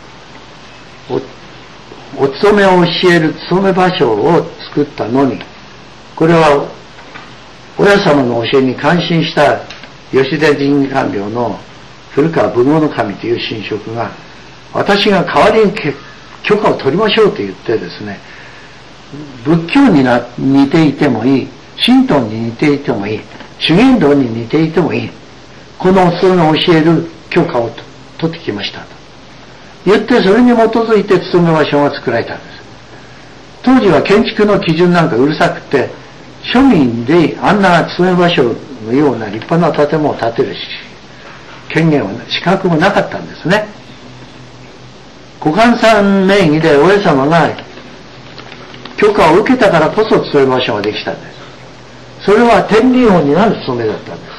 お, お勤めを教える勤め場所を作ったのに、これは親様の教えに感心した吉田神官僚の古川文豪の神という神職が、私が代わりに許可を取りましょうと言ってですね、仏教にな似ていてもいい、神道に似ていてもいい、修験道に似ていてもいい、このお勤めを教える許可を取ってきましたと言って、それに基づいて勤め場所が作られたんです。当時は建築の基準なんかうるさくて、庶民であんな勤め場所のような立派な建物を建てるし権限は資格もなかったんですね。ご官さん名義で親様が許可を受けたからこそ勤め場所ができたんです。それは天理王になる務めだったんです。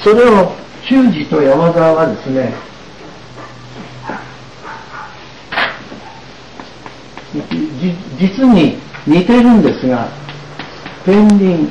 それを修二と山沢はですね、実に似てるんですが、天輪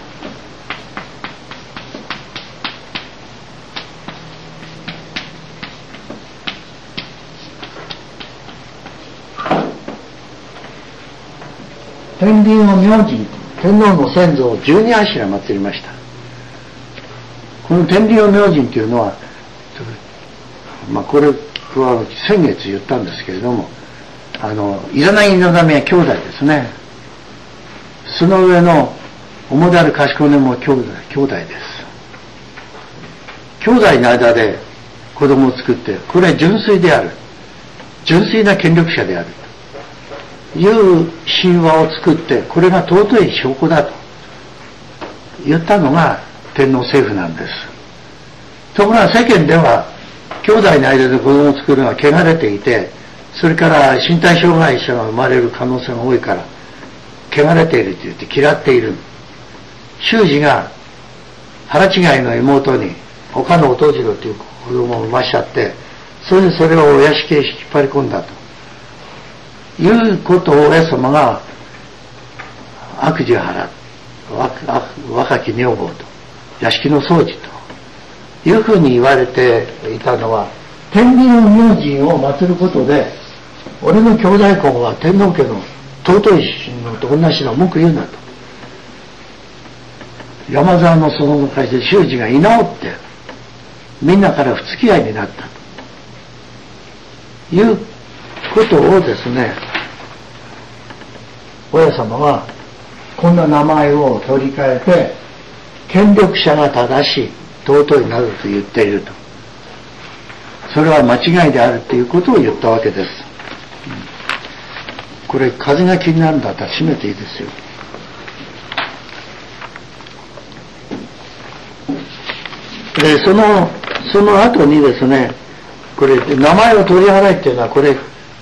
天輪を明神、天皇の先祖を十二柱祀りました。この天輪を明神というのは、まあこれは先月言ったんですけれども、あのイザナギの神は兄弟ですね。その上の主である賢根も兄弟、兄弟です。兄弟の間で子供を作って、これは純粋である、純粋な権力者であるという神話を作って、これが尊い証拠だと言ったのが天皇政府なんです。ところが世間では兄弟の間で子供を作るのは汚れていて、それから身体障害者が生まれる可能性が多いから汚れていると言って嫌っている。修二が腹違いの妹に他の弟次郎という子供を産ましちゃって、それでそれをお屋敷へ引っ張り込んだということを親様が悪事を払う、若き女房と屋敷の掃除というふうに言われていたのは、天理の明神を祀ることで、俺の兄弟婚は天皇家の尊いのと同じの文句言うなと。山沢のその会で修二が居直ってみんなから不付き合いになったということをですね、親様はこんな名前を取り替えて、権力者が正しい尊いなどと言っていると、それは間違いであるということを言ったわけです。これ風が気になるんだったら閉めていいですよ。でそのその後にですね、これ名前を取り払いっていうのは、これ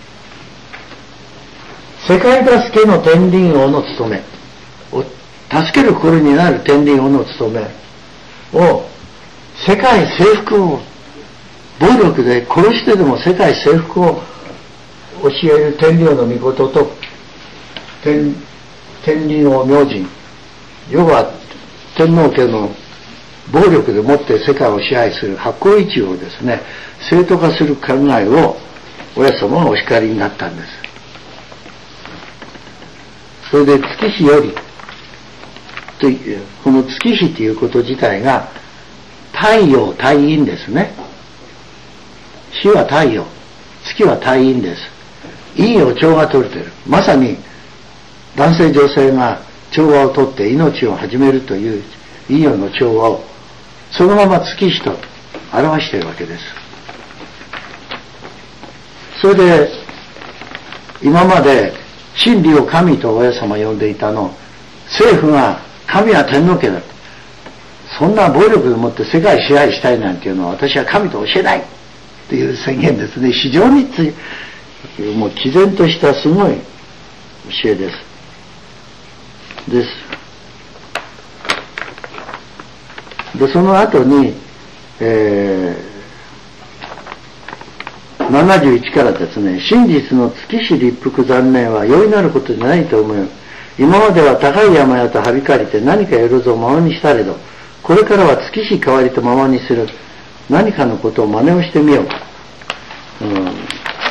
世界助けの天輪王の務めを助ける心になる天輪王の務めを、世界征服を暴力で殺してでも世界征服を教える天領の御事と 天, 天輪王明神、要は天皇家の暴力でもって世界を支配する八方一をですね、正当化する考えを親様がお叱りになったんです。それで月日よりという、この月日ということ自体が太陽太陰ですね。日は太陽、月は太陰です。陰陽調和取れてる。まさに男性女性が調和をとって命を始めるという陰陽の調和をそのまま月日と表しているわけです。それで今まで真理を神と親様呼んでいたの、政府が神は天皇家だと、そんな暴力でもって世界支配したいなんていうのは私は神と教えないという宣言ですね。非常についもう毅然としたすごい教えですです。でその後に、えー、ななじゅういちからですね、真実の月死立腹残念は容易なることでないと思う。今までは高い山やとはびかりて何かよろずをままにしたれど、これからは月死代わりとままにする何かのことを真似をしてみよう。うん、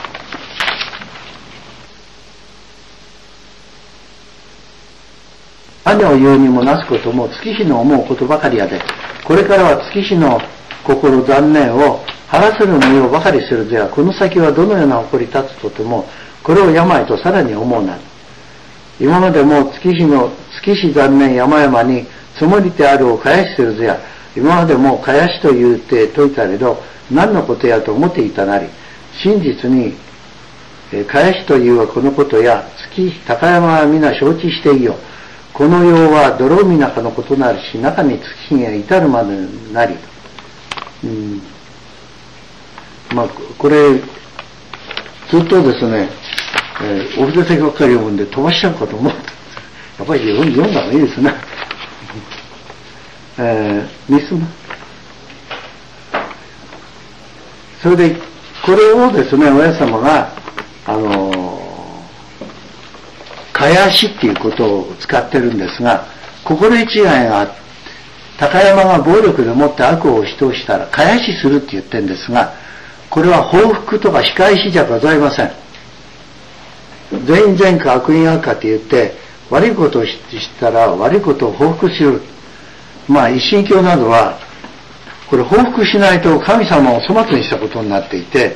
何を言うにもなすことも月日の思うことばかりやで、これからは月日の心残念を晴らせる模様ばかりするぜは、この先はどのような起こり立つとてもこれを病とさらに思うなる。今までも月日の月日残念山々に積もりてあるをかやしするぜや、今までもかやしと言うて説いたれど何のことやと思っていたなり、真実にかやしというはこのことや月日高山は皆承知していよ。この世は泥海中のことなるし、中に月日が至るまでなり、うん、まあこれずっとですね、えー、お筆先ばっかり読むんで飛ばしちゃうかと思う。やっぱり読んだ方がいいですね。えー、ミスマそれでこれをですね、親様があのーかやしっていうことを使ってるんですが、心得違いがあって、高山が暴力でもって悪を押し通したらかやしするって言ってるんですが、これは報復とか仕返しじゃございません。善因善果悪因悪果って言って、悪いことをしたら悪いことを報復する。まあ一神教などはこれ報復しないと神様を粗末にしたことになっていて、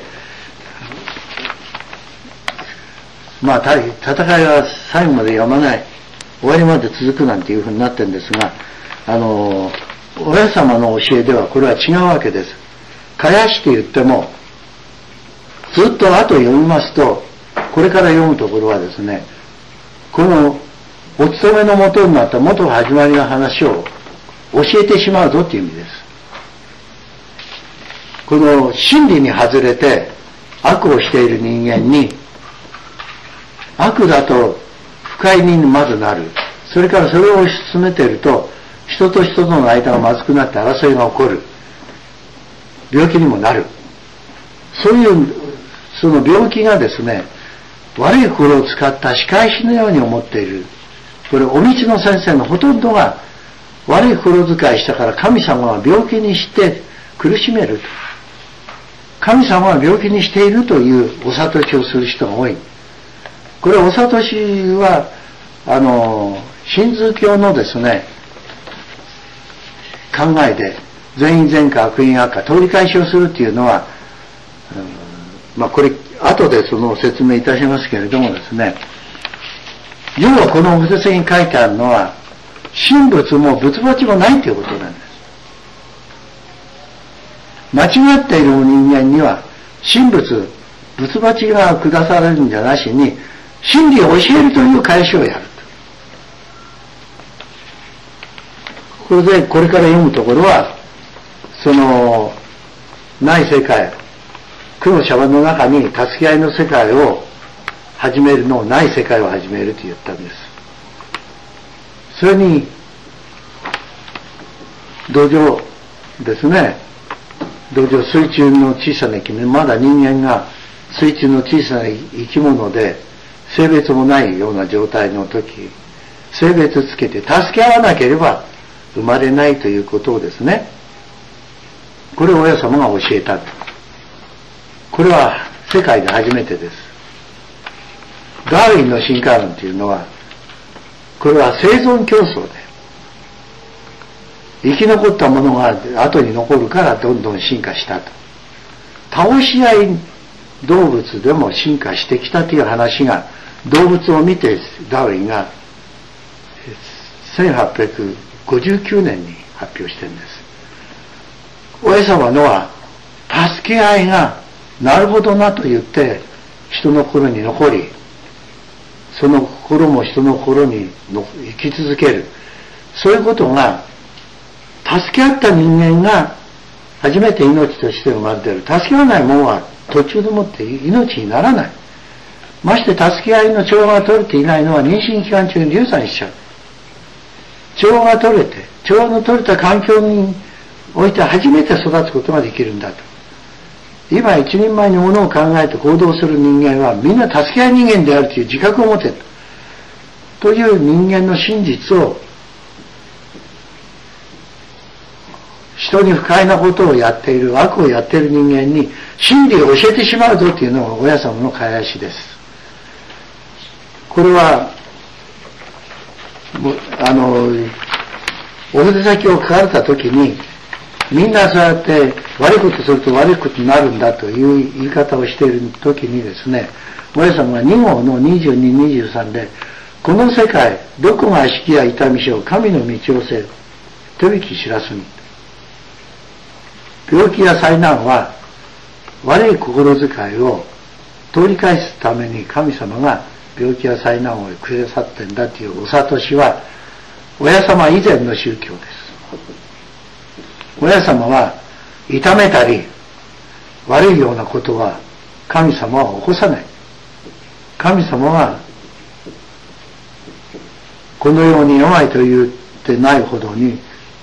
まあ戦いは最後までやまない、終わりまで続くなんていうふうになってるんですが、あの親様の教えではこれは違うわけです。かやしと言ってもずっと後読みますと、これから読むところはですね、このお勤めの元になった元始まりの話を教えてしまうぞという意味です。この真理に外れて悪をしている人間に、悪だと不快にまずなる。それからそれを推し進めていると、人と人との間がまずくなって争いが起こる。病気にもなる。そういうその病気がですね、悪い心を使った仕返しのように思っている。これお道の先生のほとんどが悪い心遣いしたから神様は病気にして苦しめると。神様は病気にしているというお悟しをする人が多い。これお悟しはあのヒンズー教のですね考えで、善因善果悪因悪果通り返しをするっていうのは、うん、まあこれ後でその説明いたしますけれどもですね、要はこのお筆に書いてあるのは神仏も仏罰もないということなんです。間違っている人間には神仏仏罰が下されるんじゃなしに、真理を教えるという返しをやると。これでこれから読むところはそのない世界、苦のシャバの中に助け合いの世界を始めるのをない世界を始めると言ったんです。それに土壌ですね、土壌水中の小さな生き物、まだ人間が水中の小さな生き物で性別もないような状態の時、性別つけて助け合わなければ生まれないということをですね、これを親様が教えたと。これは世界で初めてです。ダーウィンの進化論というのは、これは生存競争で生き残ったものが後に残るからどんどん進化したと。倒し合い動物でも進化してきたという話が、動物を見てダーウィンがせんはっぴゃくごじゅうきゅうねんに発表してるんです。親様のは助け合いがなるほどなと言って人の心に残り、 その心も人の心にの生き続ける。そういうことが、助け合った人間が初めて命として生まれている。助け合わない者は途中でもって命にならない。まして助け合いの調和が取れていないのは妊娠期間中に流産しちゃう。調和が取れて、調和の取れた環境において初めて育つことができるんだと。今一人前にものを考えて行動する人間はみんな助け合い人間であるという自覚を持てるという人間の真実を、人に不快なことをやっている、悪をやっている人間に真理を教えてしまうぞというのが親様の返しです。これはあのお筆先を書かれた時に、みんなそうやって悪いことすると悪いことになるんだという言い方をしている時にですね、親様がに号のにじゅうに、にじゅうさんで、この世界どこがしきや痛みしょう、神の道をせ手引き知らすに。病気や災難は悪い心遣いを通り返すために神様が病気や災難をくださってんだというお諭しは親様以前の宗教です。親様は痛めたり悪いようなことは神様は起こさない。神様はこのように弱いと言ってないほどに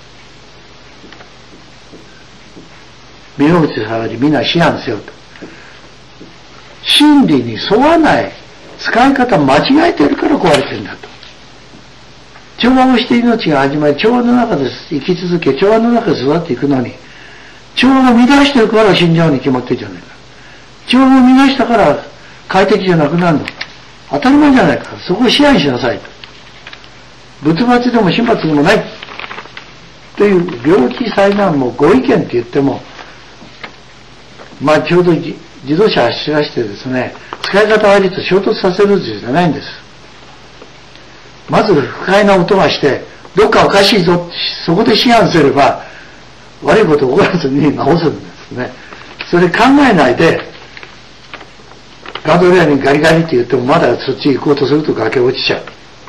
身の内下がり皆思案せよと。真理に沿わない使い方間違えてるから壊れてるんだと。調和をして命が始まり、調和の中で生き続け、調和の中で育っていくのに、調和が乱してるから死んじゃうに決まってるじゃないか。調和を乱したから快適じゃなくなるの。当たり前じゃないか。そこを支配しなさいと。仏罰でも神罰でもない。という病気災難もご意見って言っても、まあちょうど自動車走らせてですね、使い方悪いと衝突させるじゃないんです。まず不快な音がして、どっかおかしいぞ、そこで思案すれば、悪いことを起こらずに直すんですね。それ考えないで、ガードレールにガリガリって言ってもまだそっち行こうとすると崖落ちちゃう。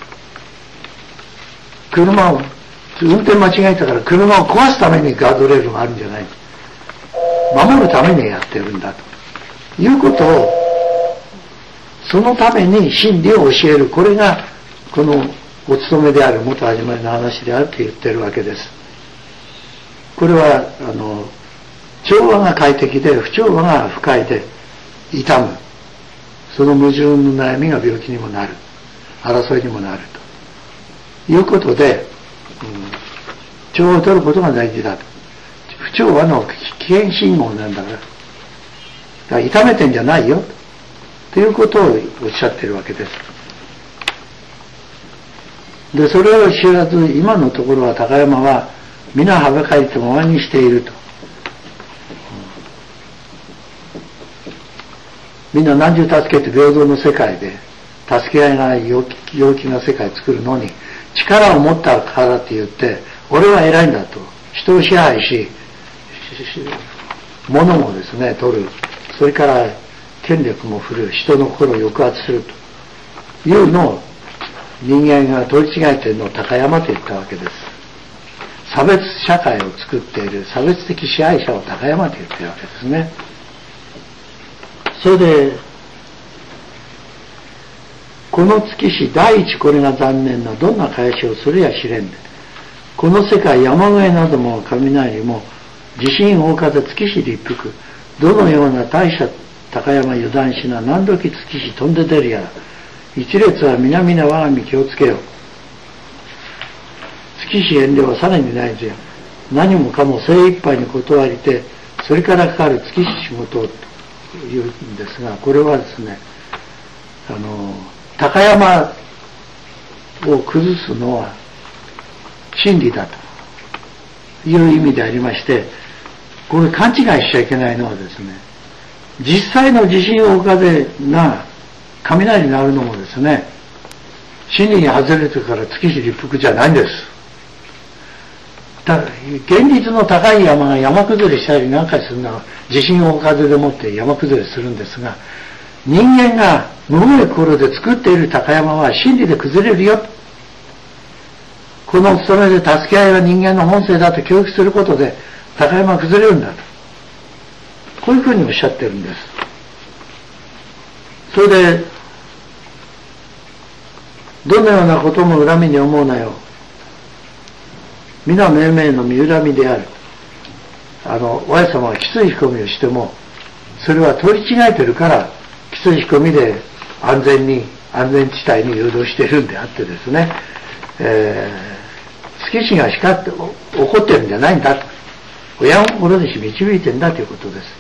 車を、運転間違えたから車を壊すためにガードレールがあるんじゃない。守るためにやってるんだということを、そのために真理を教える。これがこのお務めである元始まりの話であると言ってるわけです。これはあの調和が快適で不調和が不快で痛む、その矛盾の悩みが病気にもなる、争いにもなるということで、うん、調和を取ることが大事だと。不調和の危険信号なんだから、だから痛めてんじゃないよということをおっしゃってるわけです。で、それを知らず、今のところは高山は皆はばかりとままにしていると。みんな何十助けて平等の世界で助け合いがない陽気、陽気な世界を作るのに、力を持ったからって言って俺は偉いんだと人を支配し、物もですね取る、それから権力も振る、人の心を抑圧するというのを人間が取り違えているのを高山と言ったわけです。差別社会を作っている差別的支配者を高山と言っているわけですね。それでこの月日第一これが残念などんな返しをするや知れんで、この世界山越えなども雷も地震大風月日立腹、どのような大社高山油断しな何時月日飛んで出るやら、一列は皆々我が身気をつけよう。月日遠慮はさらにないぞや、何もかも精一杯に断りて、それからかかる月日仕事をというんですが、これはですね、あの高山を崩すのは真理だという意味でありまして、これ勘違いしちゃいけないのはですね、実際の地震大風が雷になるのもですね、真理に外れてから月日立腹じゃないんです。だ現実の高い山が山崩れしたりなんかするのは地震大風でもって山崩れするんですが、 人間が無ごい心で作っている高山は真理で崩れるよ。この務めで助け合いは人間の本性だと教育することで高山は崩れるんだと。こういうふうにおっしゃってるんです。それで、どのようなことも恨みに思うなよ。皆命名の身恨みである。あの、親様はきつい引き込みをしても、それは取り違えてるから、きつい引き込みで安全に、安全地帯に誘導しているんであってですね、えー、月死が叱って、怒ってるんじゃないんだと。親心弟子導いてんだということです。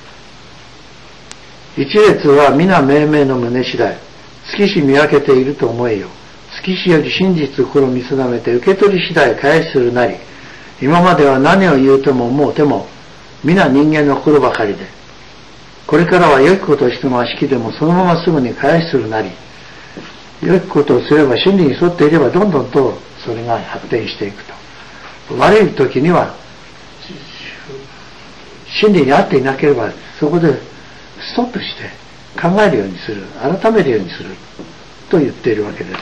一列は皆命名の胸次第。月死見分けていると思えよ。月死より真実心見定めて受け取り次第返しするなり。今までは何を言うても思うても、皆人間の心ばかりで。これからは良きことをしても悪しきでもそのまますぐに返しするなり。良きことをすれば真理に沿っていればどんどんとそれが発展していくと。悪い時には、真理に合っていなければそこでストップして考えるようにする、改めるようにすると言っているわけです。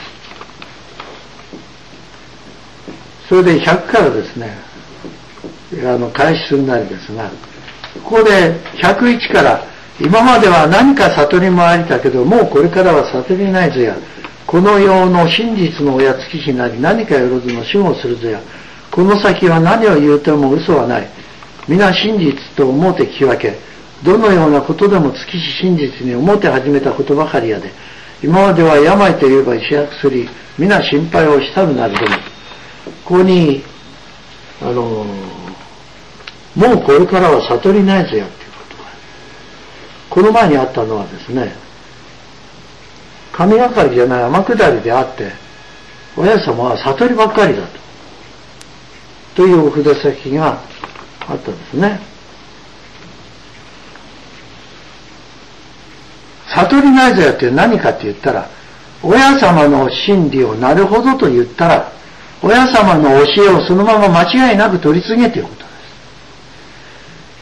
それでひゃくからですね、あの開始するなりですが、ここでひゃくいちから今までは何か悟りもありたけど、もうこれからは悟りないぞや、この世の真実の親月しなり何かよろずの守護するぞや、この先は何を言うても嘘はない。皆真実と思うて聞き分け、どのようなことでも尽きし真実に思って始めたことばかりやで、今までは病といえば医者や薬、皆心配をしたるなるでも、ここに、あの、もうこれからは悟りないぞやっていうことが、この前にあったのはですね、神がかりじゃない天下りであって、親様は悟りばっかりだと、というお筆先があったんですね。悟りないぞやって何かって言ったら、親様の真理をなるほどと言ったら、親様の教えをそのまま間違いなく取り次げということです。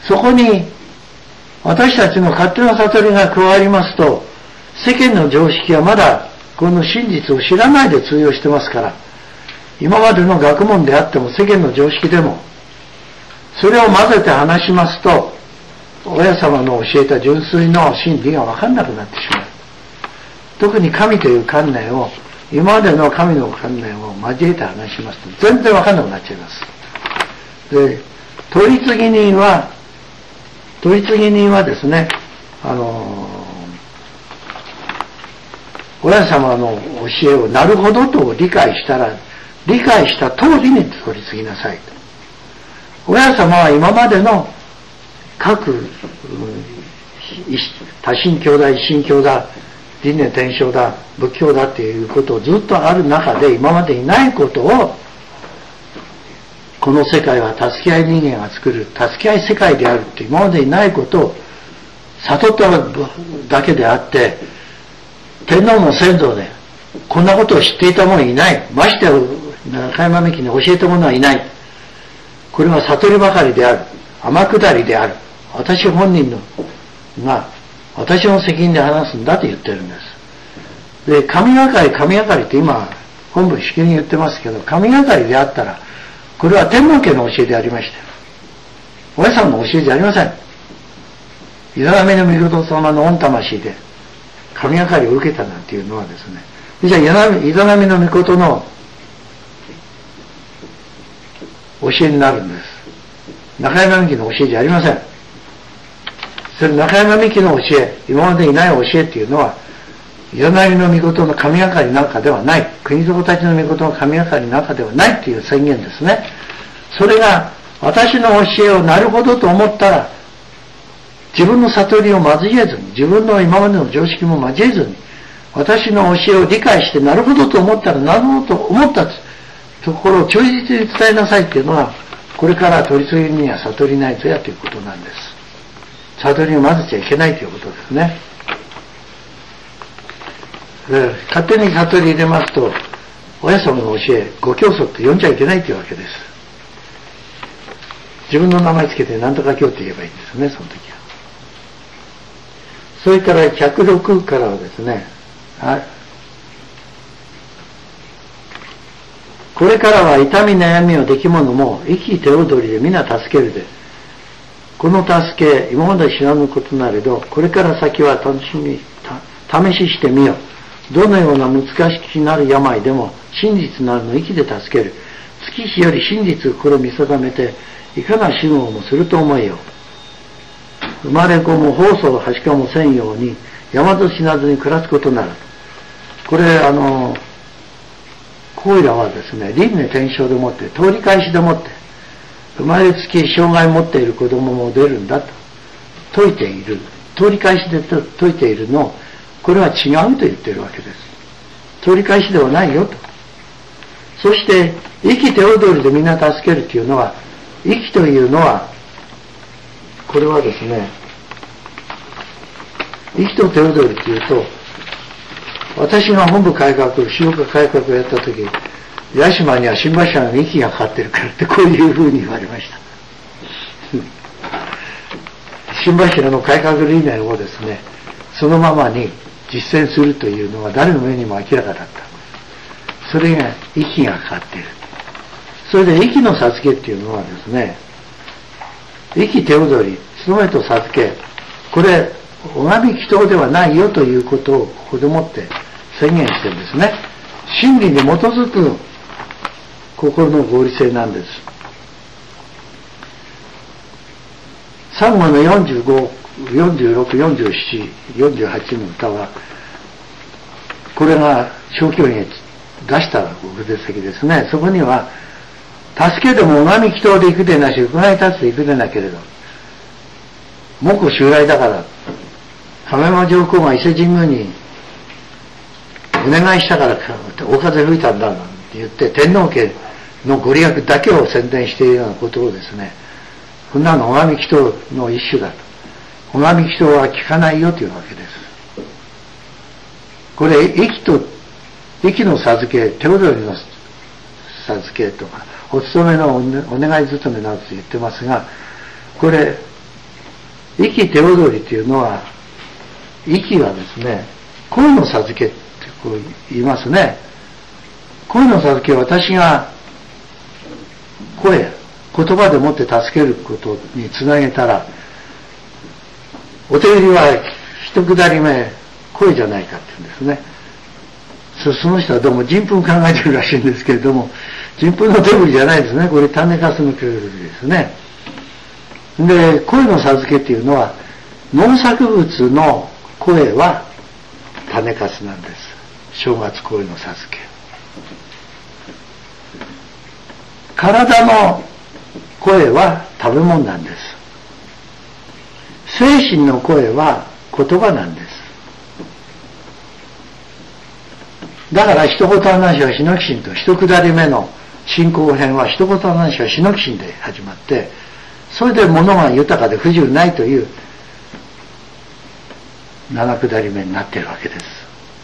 そこに私たちの勝手な悟りが加わりますと、世間の常識はまだこの真実を知らないで通用してますから、今までの学問であっても世間の常識でも、それを混ぜて話しますと、親様の教えた純粋の真理が分かんなくなってしまう。特に神という観念を、今までの神の観念を交えて話しますと全然分かんなくなっちゃいます。で、取り次ぎ人は取り次ぎ人はですね、あの親様の教えをなるほどと理解したら、理解した通りに取り次ぎなさいと。親様は今までの各、うん、多神教だ、一神教だ、輪廻転生だ、仏教だっていうことをずっとある中で、今までにないことを、この世界は助け合い人間が作る助け合い世界であるって今までにないことを悟っただけであって、天皇の先祖でこんなことを知っていた者はいない。ましてや中山美紀に教えた者はいない。これは悟りばかりである。天下りである。私本人のが私の責任で話すんだと言ってるんです。で、神がかり神がかりって今本部しきりに言ってますけど、神がかりであったらこれは天皇家の教えでありました。親さんの教えじゃありません。伊沢目の御事様の御魂で神がかりを受けたなんていうのはですね、じゃあ伊沢目の御事の教えになるんです。中山美紀の教えじゃありません。それ中山美紀の教え、今までにない教えっていうのは、伊沢目の御事の神がかりなんかではない。国底たちの御事の神がかりなんかではないっていう宣言ですね。それが私の教えをなるほどと思ったら、自分の悟りを交えずに、自分の今までの常識も交えずに、私の教えを理解してなるほどと思ったらなるほどと思ったところを忠実に伝えなさいっていうのは、これから取り次ぎには悟りないぞやということなんです。悟りを混ぜちゃいけないということですね。勝手に悟り入れますと、親様の教え、ご教祖って呼んじゃいけないというわけです。自分の名前つけて何とか教って言えばいいんですね、その時は。 それからひゃくろくからはですね、はい、これからは痛み悩みを出来物も生き手踊りで皆助けるで、この助け今まで知らぬことなれど、これから先は楽しみ試ししてみよ。どのような難しきなる病でも真実なるの生きで助ける。月日より真実を心見定めて、いかな死後もすると思えよ。生まれ子も放送はしかもせんように、山と死なずに暮らすことなる。これ、あの、こいらはですね、輪廻転生でもって、通り返しでもって、生まれつき障害を持っている子供も出るんだと説いている。通り返しで説いているのを、これは違うと言っているわけです。通り返しではないよと。そして、生きて踊りでみんな助けるというのは、生きというのは、これはですね、生きと手踊りというと、私が本部改革、宗家改革をやったとき、八島には新柱の息がかかってるからってこういうふうに言われました。新柱の改革理念をですね、そのままに実践するというのは誰の目にも明らかだった。それが息がかかっている。それで息の授けっていうのはですね、息手踊り、務めと授け、これ、拝み祈祷ではないよということをここでもって宣言してるんですね。真理に基づく心の合理性なんです。三語のよんじゅうご、よんじゅうろく、よんじゅうなな、よんじゅうはちの歌は、これが小教員へ出した筆跡ですね。そこには、助けでも拝み祈祷で行くでなし、伺い立つで行くでなけれど、木古襲来だから、亀山上皇が伊勢神宮にお願いしたから大風吹いたんだなんて言って、天皇家のご利益だけを宣伝しているようなことをですね、こんなの拝み祈祷の一種だと。拝み祈祷は聞かないよというわけです。これ、息と、息の授け、手踊りの授けとか、お勤めのお願い勤めなどと言ってますが、これ、息手踊りというのは、息はですね、声の授けってこう言いますね。声の授けは私が声、言葉でもって助けることにつなげたら、お手売りは一くだり目、声じゃないかって言うんですね。そ, その人はどうも人糞考えてるらしいんですけれども、人糞の手振りじゃないですね。これ種かすの手振りですね。で、声の授けっていうのは、農作物の声は種かすなんです。正月声の授け。体の声は食べ物なんです。精神の声は言葉なんです。だから一言話はヒノキシンと一くだり目の進行編は一言話はヒノキシンで始まって、それで物が豊かで不自由ないという七くだり目になっているわけです。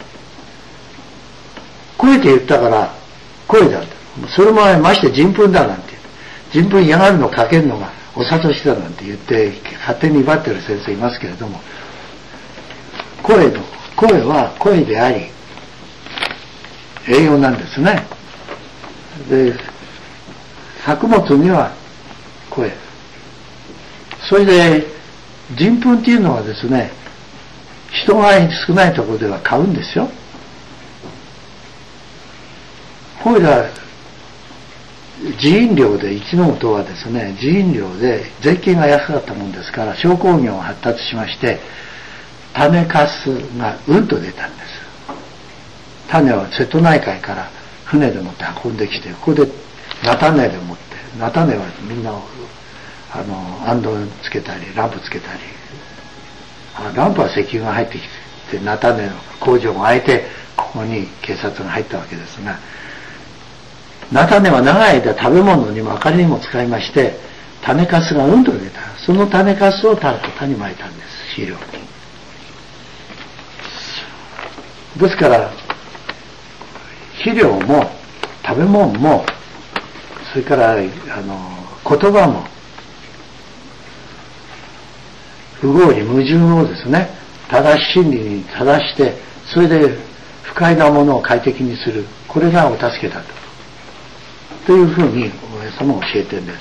声って言ったから声だと。それもまして人糞だなんて言う。人糞嫌がるのかけるのがお諭しだなんて言って勝手に威張ってる先生いますけれども、声の声は声であり栄養なんですね。で、作物には声。それで人糞っていうのはですね、人が少ないところでは買うんですよ。これら寺院寮で一の音はですね、寺院寮で税金が安かったもんですから商工業が発達しまして、種かすがうんと出たんです。種は瀬戸内海から船でもって運んできて、ここで菜種でもって、菜種はみんなあの暗灯つけたりランプつけたり、あランプは石油が入ってきて菜種の工場が開いてここに警察が入ったわけですが、菜種は長い間食べ物にも明かりにも使いまして、種かすがうんと出た。その種かすを田にまいたんです、肥料に。ですから肥料も食べ物もそれからあの言葉も不合理矛盾をですね正し真理に正して、それで不快なものを快適にする。これがお助けだと。というふうにお親様は教えてるんです。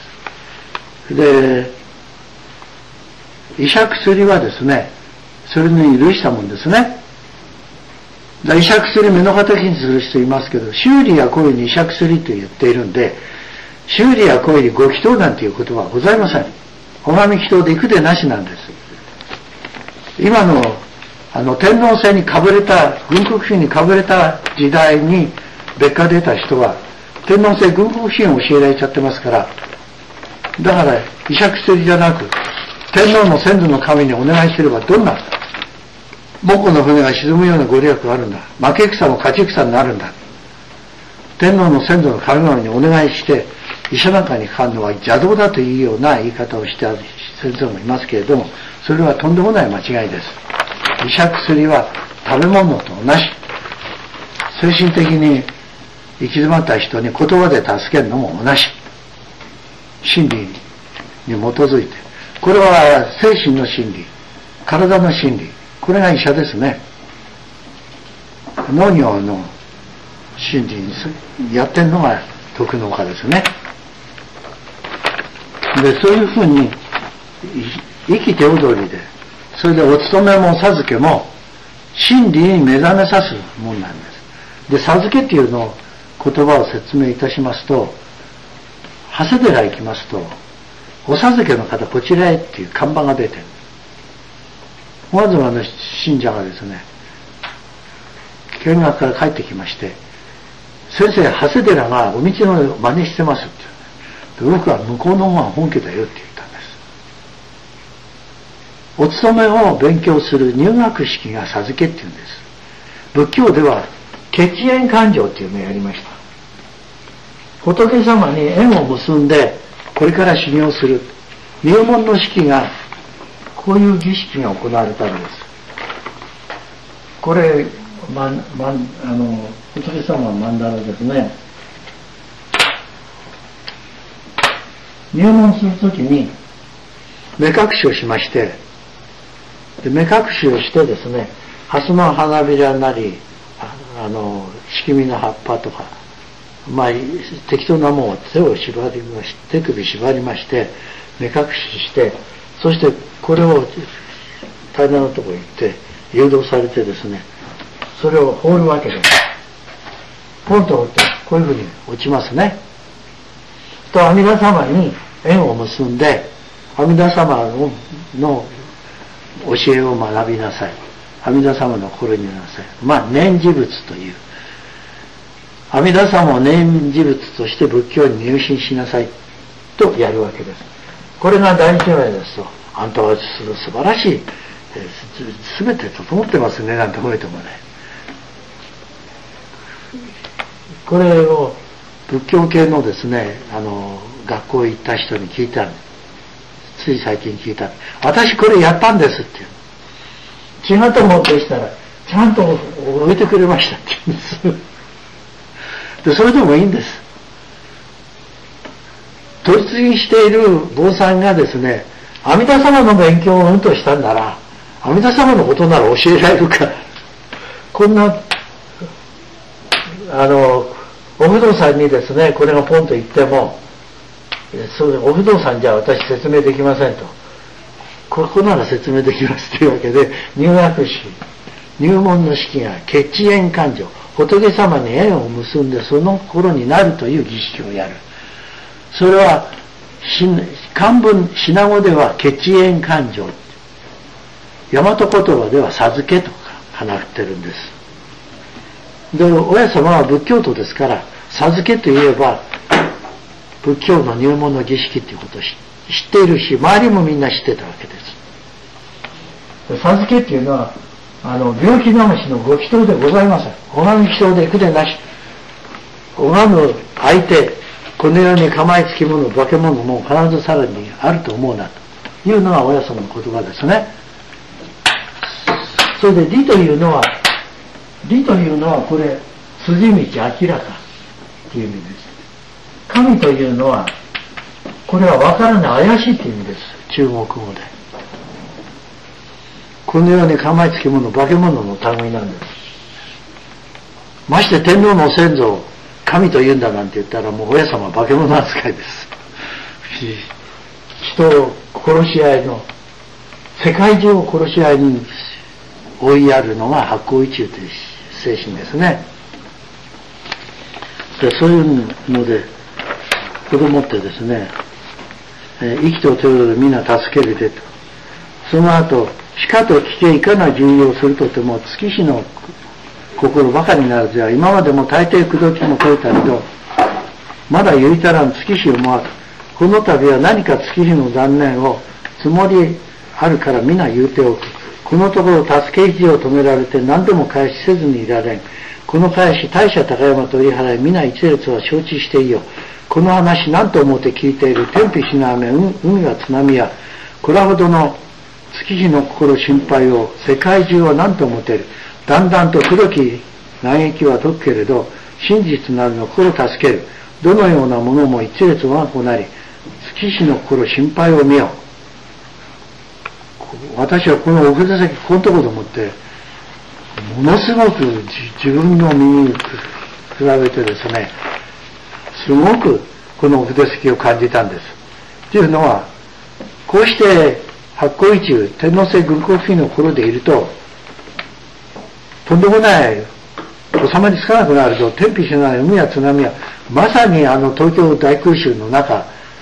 で、医者薬はですね、それに類したもんですね。医者薬目の敵にする人いますけど、修理や恋に医者薬と言っているんで、修理や恋にご祈祷なんていうことはございません。拝み祈祷で行くでなしなんです。今のあの天皇制にかぶれた、軍国主義にかぶれた時代に別化出た人は、天皇制軍国主義を教えられちゃってますから、だから医者薬じゃなく、天皇の先祖の神にお願いすればどんな母子の船が沈むようなご利益があるんだ。負け戦も勝ち戦になるんだ。天皇の先祖の神々にお願いして、医者なんかにかかるのは邪道だというような言い方をした先生もいますけれども、それはとんでもない間違いです。医者薬は食べ物と同じ。精神的に行き詰まった人に言葉で助けるのも同じ。真理に基づいて。これは精神の真理、体の真理。これが医者ですね。農業の真理にやってるのが徳農家ですね。で、そういうふうに生きて踊りで、それでお勤めもお授けも真理に目覚めさすもんなんです。で、授けっていうのを言葉を説明いたしますと、長谷寺行きますと、お授けの方こちらへっていう看板が出てる。まずあの信者がですね、見学から帰ってきまして、先生、長谷寺がお道の真似してますって言う。僕は向こうの方が本家だよって言ったんです。お勤めを勉強する入学式が授けって言うんです。仏教では結縁勘定っていうのをやりました。仏様に縁を結んでこれから修行する入門の式が、こういう儀式が行われたんです。これ、まま、あの仏様の曼荼羅ですね。入門するときに目隠しをしまして、で目隠しをしてですね、蓮の花びらなり、あ, あの敷見の葉っぱとか、まあ適当なものを手を縛りまし手首縛りまして目隠しして、そしてこれを平らなところに行って誘導されてですね、それを放るわけです。ポンと置いてこういうふうに落ちますね。と阿弥陀様に縁を結んで、阿弥陀様 の, の教えを学びなさい。阿弥陀様の心になさい。まあ念持仏という、阿弥陀様を念持仏として仏教に入信しなさいとやるわけです。これが第一名ですと、あんたは素晴らしい、すべて整ってますねなんて褒めてもらえる。これを仏教系のですね、あの学校行った人に聞いたんです。つい最近聞いた。私これやったんですっていう。違ったもんでしたらちゃんと置いてくれましたって言うんです。でそれでもいいんです。取り次ぎしている坊さんがですね、阿弥陀様の勉強をうんとしたんなら、阿弥陀様のことなら教えられるから、こんなあのお不動産にですね、これがポンと言っても、そうお不動産じゃ私説明できませんと、ここなら説明できますというわけで、入学式、入門の式が結縁勘定、仏様に縁を結んでその頃になるという儀式をやる。それは漢文品語では結縁勘定、大和言葉では授けとか放ってるんです。で親様は仏教徒ですから、授けといえば仏教の入門の儀式ということを知っているし、周りもみんな知ってたわけです。授けっていうのはあの病気治しのご祈祷でございません。拝み祈祷で行くでなし。拝む相手、この世に構いつきもの、化け物も必ずさらにあると思うなというのが親様の言葉ですね。それで理というのは、理というのはこれ筋道明らかという意味です。神というのはこれは分からない、怪しいという意味です。中国語で。 このように構いつき者、化け物の類なんです。まして天皇の先祖を神と言うんだなんて言ったら、もう親様は化け物扱いです。人を殺し合いの、世界中を殺し合いに追いやるのが八方一中という精神ですね。でそういうので子供ってですね、えー、生きと手をみんな助けるでと。その後、しかと聞けいかな重要するとても月日の心ばかりならずや、今までも大抵口説きも超えたけど、まだ言いたらん月日をもある。この度は何か月日の残念をつもりあるから皆言うておく。このところ助け意地を止められて何でも返しせずにいられん。この返し大社高山と言い払い皆一列は承知していいよ。この話何と思って聞いている。天日しな雨、海は津波や、これほどの月日の心心配を世界中は何と思っている。だんだんと黒き嘆きは解くけれど、真実なるの心助ける。どのようなものも一列我が子なり、月日の心心配を見よう。私はこのお筆先このところと思って、ものすごく自分の身に比べてですね、すごくこのお筆先を感じたんです。というのは、こうして八方一中、天皇制軍国主義の頃でいると、とんでもない収まりつかなくなると、天日しない海や津波や、まさにあの東京大空襲の中、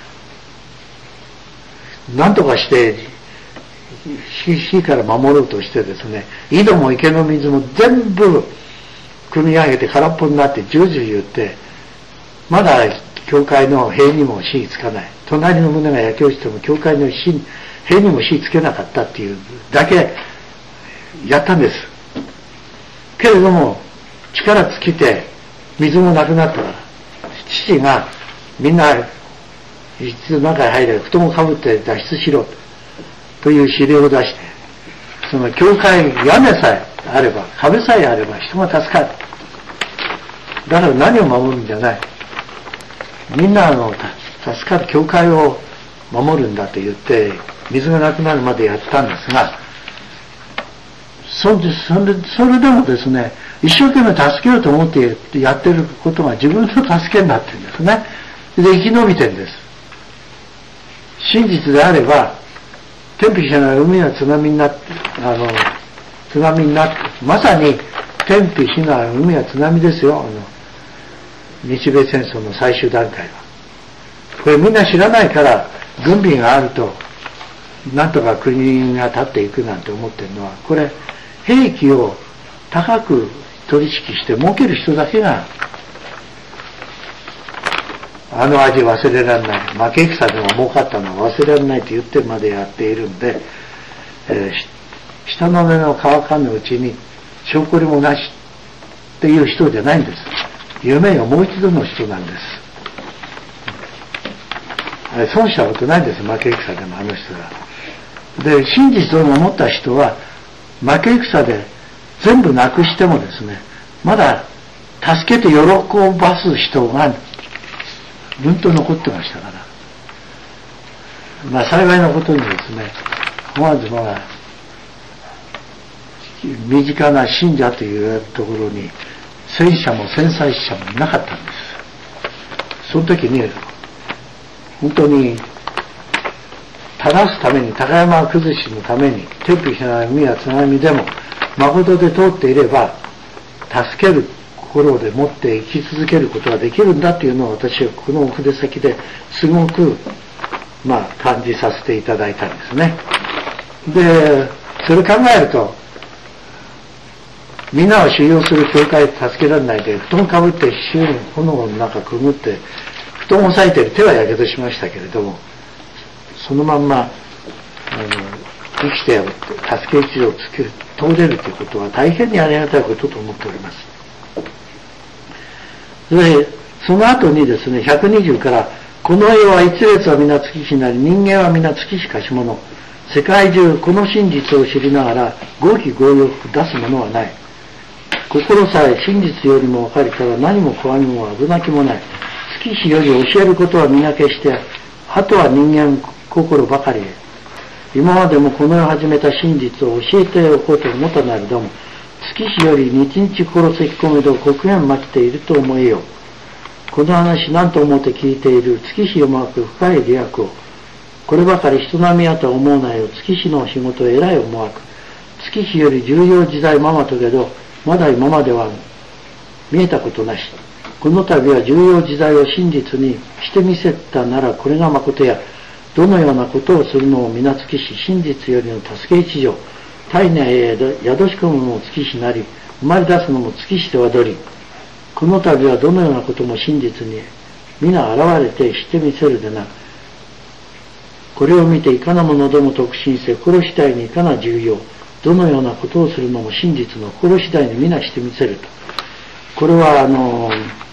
何とかして火から守ろうとしてですね、井戸も池の水も全部組み上げて空っぽになってじゅうじゅう言って、まだ教会の塀にも火つかない。隣の胸が焼け落ちても教会の火塀にも火つけなかったっていうだけやったんです。けれども力尽きて水もなくなったから、父がみんな一度中へ入れ、布団をかぶって脱出しろという指令を出して、その教会屋根さえあれば、壁さえあれば人が助かる。だから何を守るんじゃない。みんなの助かる教会を守るんだと言って、水がなくなるまでやったんですが、それ、それ、それでもですね、一生懸命助けようと思ってやってることが自分の助けになってるんですね。で、生き延びてるんです。真実であれば、天日じゃない海は津波になって、あの、津波になって、まさに天日しない海は津波ですよ、あの、日米戦争の最終段階は。これみんな知らないから、軍備があると、なんとか国が立っていくなんて思ってるのは、これ、兵器を高く取引して儲ける人だけが、あの味忘れられない、負け戦でも儲かったのは忘れられないと言ってまでやっているんで、えー、下の根の乾かぬうちに証拠りもなしっていう人じゃないんです。夢をもう一度の人なんです。あれ損したことないんです、負け戦でもあの人は。で、真実を守った人は負け戦で全部なくしてもですね、まだ助けて喜ばす人がうんと残ってましたから、まあ幸いなことにですね、思わずまあ身近な信者というところに戦死者も戦災死者もいなかったんです。その時に本当に正すために、高山崩しのために、天日しない海や津波でも誠で通っていれば助ける心で持って生き続けることができるんだというのを、私はこのお筆先ですごくまあ感じさせていただいたんですね。で、それ考えると、みんなを収容する教会助けられないで、布団かぶって周囲の炎の中くぐって、布団を押さえてる手はやけどしましたけれども、そのまんまあの生きて助け一をつけ通れるということは大変にありがたいことと思っております。で、その後にですね、ひゃくにじゅうから、この世は一列は皆月日なり、人間は皆月しかし者。世界中この真実を知りながら、豪気強欲出すものはない。心さえ真実よりも分かりから何も怖みも危なきもない。月日より教えることは皆決して、あとは人間心ばかりへ。 今までもこの世を始めた真実を教えておこうと思ったなれども、月日より日々殺せき込めど黒煙まきていると思えよ。この話何と思って聞いている。月日をまく深い利益を。こればかり人並みやと思うなよ。月日の仕事を偉い思惑。月日より重要時代ままとけど、まだ今までは見えたことなし。この度は重要時代を真実にしてみせたならこれが誠や。どのようなことをするのを皆月日、真実よりの助け一条。体内へ宿し込むのも月日なり、生まれ出すのも月日ではどり。この度はどのようなことも真実に皆現れてしてみせるでな。これを見ていかなものども特進せ、心次第にいかな重要。どのようなことをするのも真実の心次第に皆してみせると。これはあの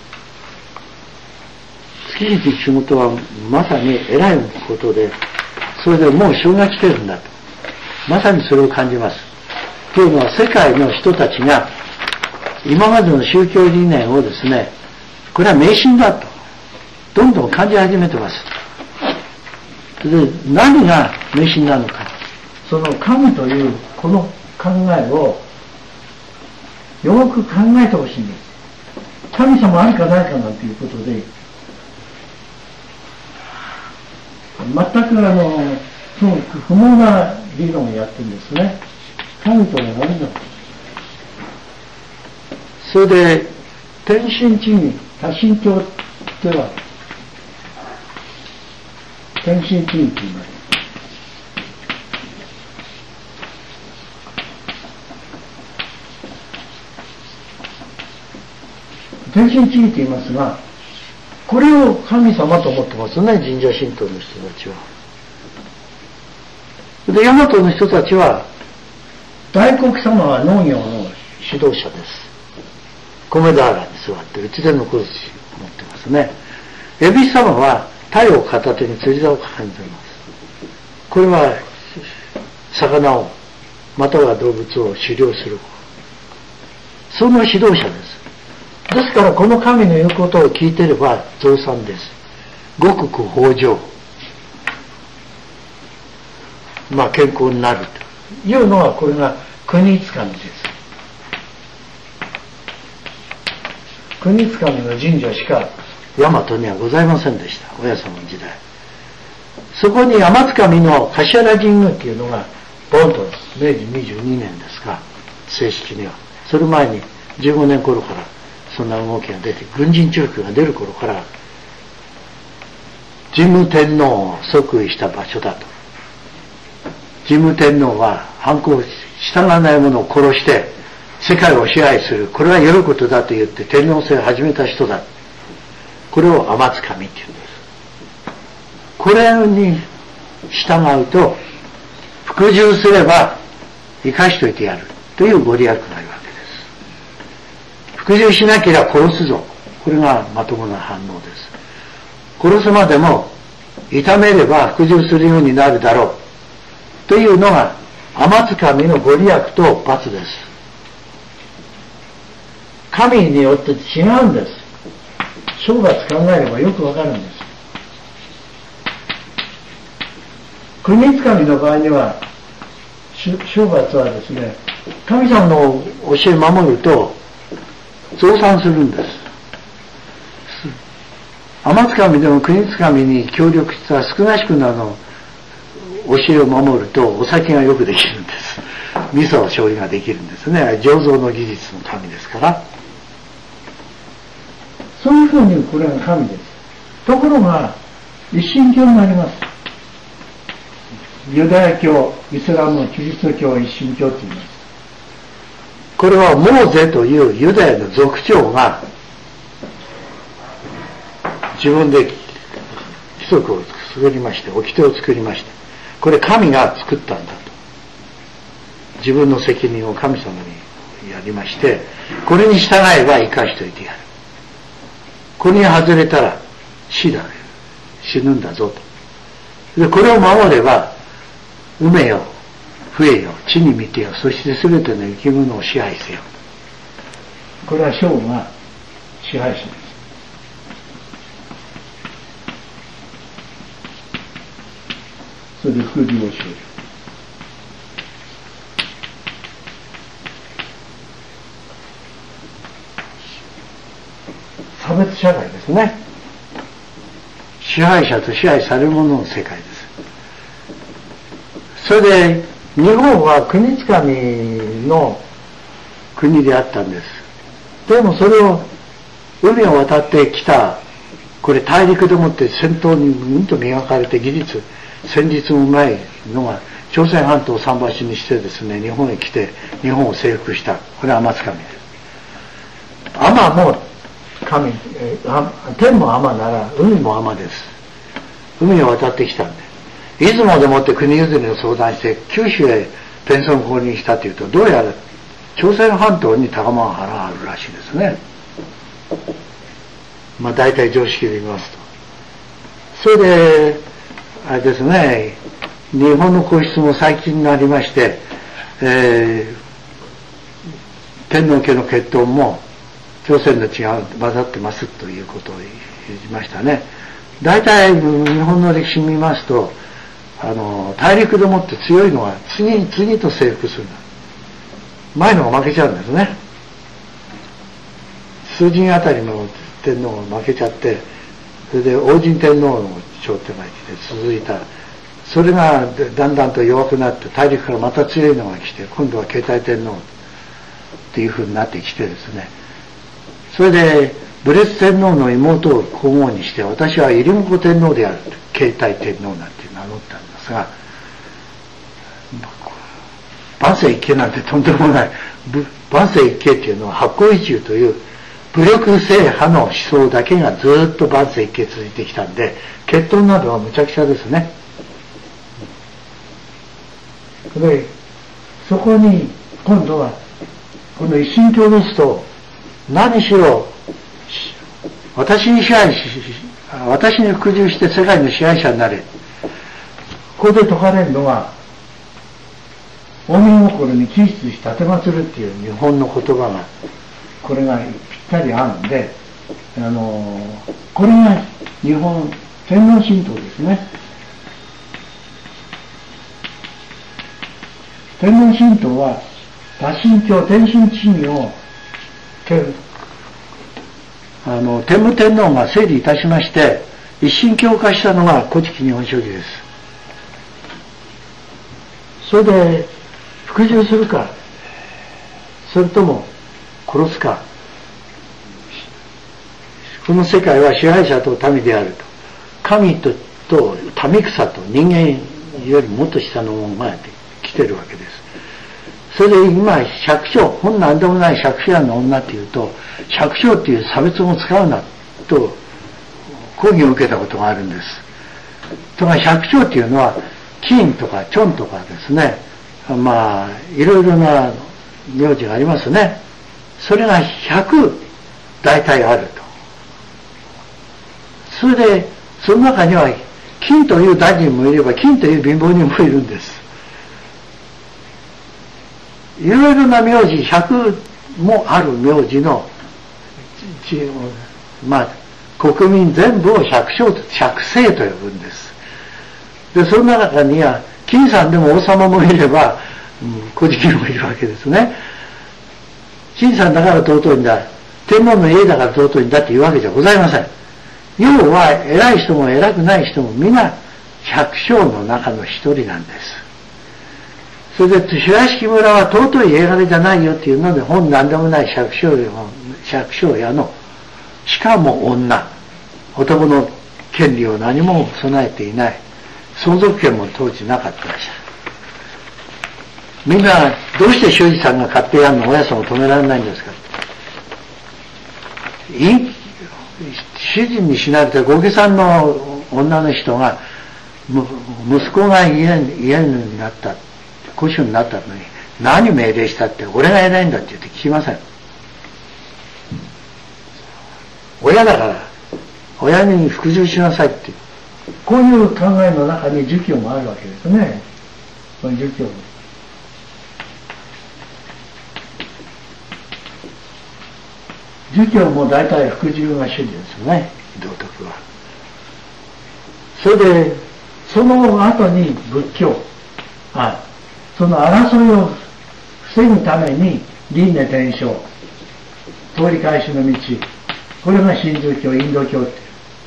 月日の仕事はまさに偉いことで、それでもう旬が来てるんだと。まさにそれを感じます。というのは世界の人たちが今までの宗教理念をですね、これは迷信だとどんどん感じ始めてます。で、何が迷信なのか、その神というこの考えをよく考えてほしいんです。神様あるかないかなんていうことで全くあの不毛な理論をやってるんですね。神とは何だと。それで天神地義多神教では天神地義と言います。天神地義と言いますが、これを神様と思ってますね、神社神道の人たちは。で、大和の人たちは大黒様は農業の指導者です。米俵に座って打ち出の拳を持ってますね。恵比寿様は太を片手に釣り竿を抱えています。これは魚をまたは動物を狩猟する、その指導者です。ですからこの神の言うことを聞いていれば増産です。五穀豊穣、まあ健康になるというのは、これが国つかみです。国つかみの神社しか大和にはございませんでした、親様の時代。そこに天津神の橿原神宮っていうのがボンとめいじにじゅうにねんですか、正式には。それ前にじゅうごねん頃からそんな動きが出て、軍人重機が出る頃から神武天皇を即位した場所だと。神武天皇は反抗従わない者を殺して世界を支配する、これはよいことだと言って天皇制を始めた人だ。これを天津神って言うんです。これに従うと服従すれば生かしといてやるというご利益があるわけです。服従しなければ殺すぞ、これがまともな反応です。殺すまでも痛めれば服従するようになるだろうというのが天津神のご利益と罰です。神によって違うんです。懲罰考えればよくわかるんです。国つかみの場合には懲罰はですね、神様の教えを守ると増産するんです。天津神でも国つかみに協力した少なしくなの教えを守るとお酒がよくできるんです。味噌醤油ができるんですね。醸造の技術の神ですから。そういうふうにこれが神です。ところが一神教になります。ユダヤ教、イスラム、キリスト教、一神教と言います。これはモーゼというユダヤの族長が自分で規則を作りまして、掟を作りました。これ神が作ったんだと。自分の責任を神様にやりまして、これに従えば生かしといてやる。これに外れたら死だ、死ぬんだぞと。でこれを守れば埋めよ、増えよ、地に満てよ、そして全ての生き物を支配せよ。これは聖が支配者です。それで服従をしよう。 別社会ですね。支配者と支配される者の世界です。それで日本は国つかみの国であったんです。でもそれを海を渡ってきた、これ大陸でもって戦闘にうんと磨かれて技術戦術もうまいのが朝鮮半島を桟橋にしてですね、日本へ来て日本を征服した。これは天津神です。天も神、えー、天も天なら海も天です。海を渡ってきたんで、出雲でもって国譲りの相談して九州へペンション購入したというと、どうやら朝鮮半島に高間原があるらしいですね。まあ大体常識で言いますと、それであれですね、日本の皇室も最近になりまして、えー、天皇家の血統も朝鮮の血が混ざってますということを言いましたね。大体日本の歴史見ますと、あの大陸でもって強いのは次に次と征服するんだ。前のが負けちゃうんですね。数人あたりの天皇が負けちゃって、それで王神天皇の朝廷が来て続いた。それがだんだんと弱くなって、大陸からまた強いのが来て、今度は慶太天皇っていうふうになってきてですね、それで武烈天皇の妹を皇后にして、私は入母天皇であると慶太天皇なんて名乗ったんですが、万世一系なんてとんでもない。万世一系っていうのは八甲一中という武力制派の思想だけがずっと万世一系続いてきたんで、血統などはむちゃくちゃですね。でそこに今度はこの一神教ですと、何しろ私に支配し私に服従して世界の支配者になれ、ここで説かれるのが大御心に起立し立てまつるっていう日本の言葉がこれがぴったりあるんで、あのこれが日本天皇神道ですね。天皇神道は多神教天神地位をあの天武天皇が整理いたしまして一神教化したのが古事記日本書紀です。それで服従するか、それとも殺すか。この世界は支配者と民であると。神とと民草と人間よりもっと下のものが来てるわけです。それで今百姓、本なんでもない百姓屋の女っていうと、百姓っていう差別を使うなと抗議を受けたことがあるんです。とか百姓っていうのは金とかチョンとかですね、まあいろいろな名字がありますね。それがひゃく大体あると。それでその中には金という大臣もいれば金という貧乏人もいるんです。いろいろな名字ひゃくもある名字のまあ国民全部を百姓と百姓と呼ぶんです。でその中には金さんでも王様もいれば、うん、古事記もいるわけですね。金さんだから尊いんだ、天皇の家だから尊いんだっていうわけじゃございません。要は偉い人も偉くない人も皆百姓の中の一人なんです。それで白敷村は尊い家柄じゃないよっていうので、本なんでもない百姓の百姓屋のしかも女、男の権利を何も備えていない、相続権も当時なかったらしい。みんなどうして修士さんが買ってやるの、おやさんを止められないんですか。い主人に死なれたご家さんの女の人が息子が家になった、戸主になったのに何命令したって、俺が偉いんだって言って聞きません。親だから親に服従しなさいっていう、こういう考えの中に儒教もあるわけですね。この儒教儒教も大体服従が主義ですよね、道徳は。それでその後に仏教、あその争いを防ぐために輪廻転生、通り返しの道、 これがヒンドゥー教、インド教って。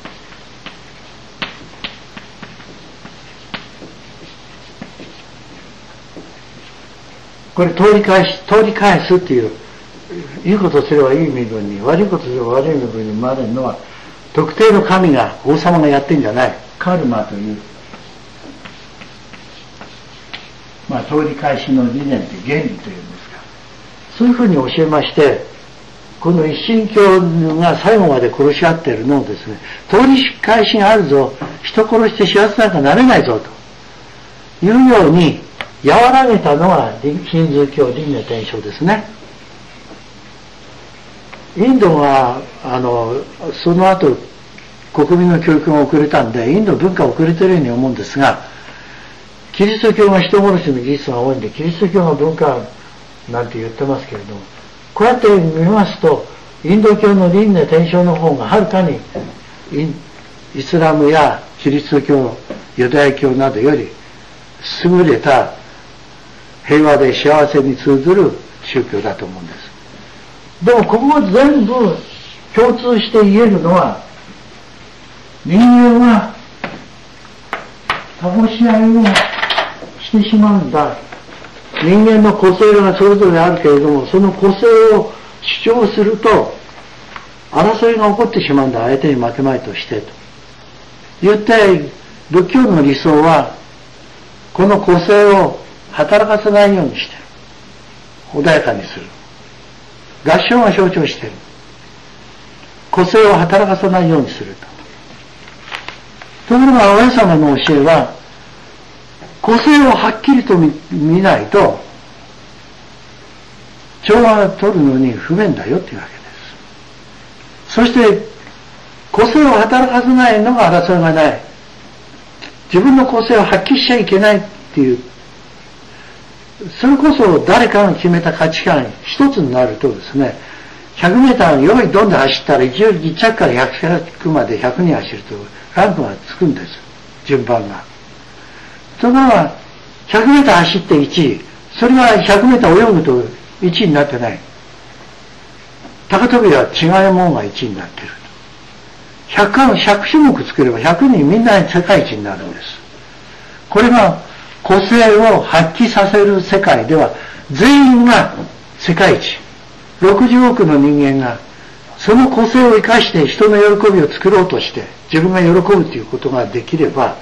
これ通り返し、通り返すっていう、いいことすればいい身分に、悪いことすれば悪い身分に回れるのは、特定の神が、王様がやってんじゃない。カルマという、まあ、通り返しの理念という原理というんですか。そういうふうに教えまして、この一神教が最後まで殺し合っているのをですね、通り返しがあるぞ、人殺して幸せなんかなれないぞ、というように、和らげたのがヒンドゥー教輪廻転生ですね。インドが、あの、その後、国民の教育が遅れたんで、インド文化が遅れているように思うんですが、キリスト教が人殺しの技術が多いんで、キリスト教が文化なんて言ってますけれども、こうやって見ますと、インド教の輪廻転生の方がはるかにイスラムやキリスト教、ユダヤ教などより優れた平和で幸せに通ずる宗教だと思うんです。でもここは全部共通して言えるのは、人間は倒し合いをしてしまうんだ。人間の個性がそれぞれあるけれども、その個性を主張すると争いが起こってしまうんだ。相手に負けまいとしてと言って、仏教の理想はこの個性を働かせないようにしてる。穏やかにする。合唱が象徴している。個性を働かさないようにすると。ところが、親様の教えは、個性をはっきりと 見, 見ないと、調和を取るのに不便だよというわけです。そして、個性を働かせないのが争いがない。自分の個性を発揮しちゃいけないっていう、それこそ誰かが決めた価値観一つになるとですね、ひゃくメーター用意どんで走ったらいち着からひゃく着までひゃくにん走るとランクがつくんです。順番が。ところがひゃくメーター走っていちい、それがひゃくメーター泳ぐといちいになってない。高跳びは違うものがいちいになっている。ひゃく、ひゃく種目作ればひゃくにんみんな世界一になるんです。これが個性を発揮させる世界では全員が世界一。ろくじゅうおくの人間がその個性を生かして人の喜びを作ろうとして自分が喜ぶということができれば、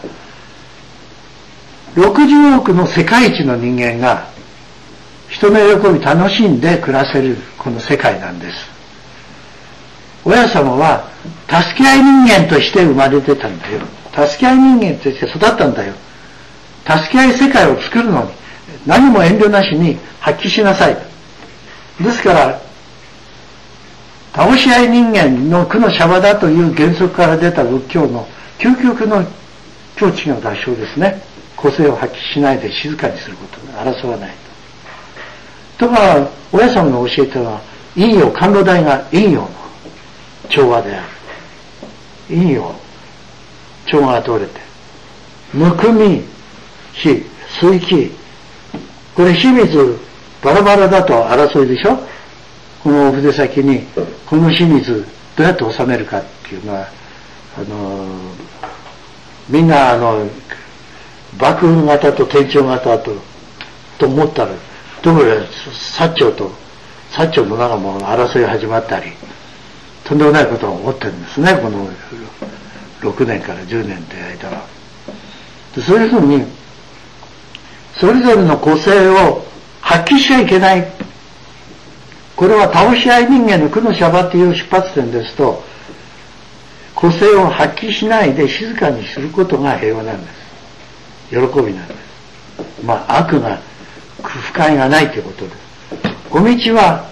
ろくじゅうおくの世界一の人間が人の喜び楽しんで暮らせるこの世界なんです。親様は助け合い人間として生まれてたんだよ。助け合い人間として育ったんだよ。助け合い世界を作るのに何も遠慮なしに発揮しなさい。ですから倒し合い人間の苦のシャバだという原則から出た仏教の究極の境地の合唱ですね。個性を発揮しないで静かにすること、争わないと。とか親様の教えては陰陽、甘露台が陰陽の調和である。陰陽調和が取れて、むくみ、火、水気、これ火水バラバラだと争いでしょ。このお筆先にこの火水どうやって収めるかっていうのはあのみんなあの幕府型と天朝型とと思ったらどうやら薩長と薩長の中も争いが始まったりとんでもないことが起こってるんですね。このろくねんからじゅうねんという間は。そういうふうにそれぞれの個性を発揮しちゃいけない。これは倒し合い人間の苦のシャバという出発点ですと、個性を発揮しないで静かにすることが平和なんです。喜びなんです。まあ悪が不快がないということです。お道は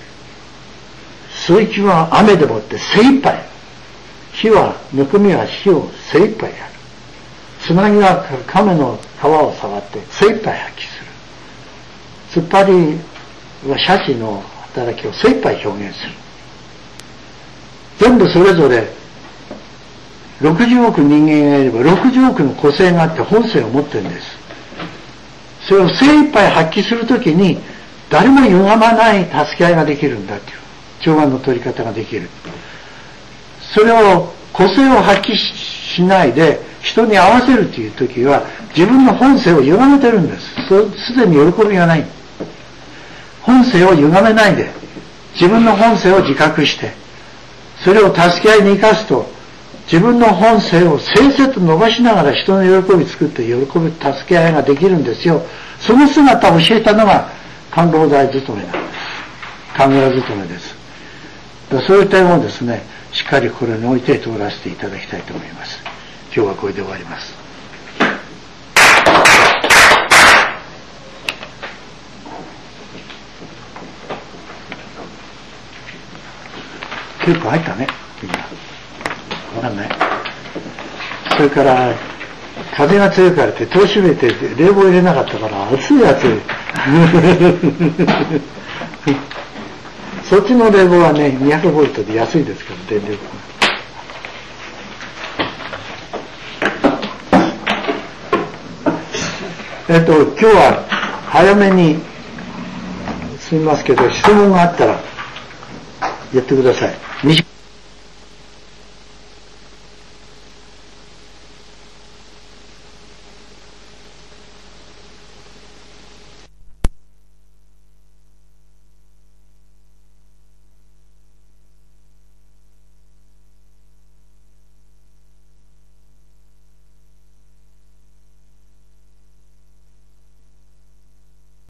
水気は雨でもって精一杯、火はむくみは火を精一杯やる。つなぎは亀の皮を触って精一杯発揮する。突っ張りはシャチの働きを精一杯表現する。全部それぞれろくじゅうおく人間がいればろくじゅうおくの個性があって本性を持ってるんです。それを精一杯発揮するときに誰も歪まない助け合いができるんだっていう調和の取り方ができる。 それを個性を発揮しないで人に合わせるという時は自分の本性を歪めてるんです。すでに喜びがない。本性を歪めないで自分の本性を自覚してそれを助け合いに生かすと自分の本性をせいせいと伸ばしながら人の喜び作って喜び助け合いができるんですよ。その姿を教えたのが官老大勤めなんです。神楽勤めです。そういう点をですねしっかりこれにおいて通らせていただきたいと思います。今日はこれで終わります。結構入ったねみんな。わかんない。それから風が強いからって戸を閉めて冷房入れなかったから暑い暑いそっちの冷房はねにひゃくボルトで安いですから電力えっと今日は早めに済みますけど質問があったらやってください。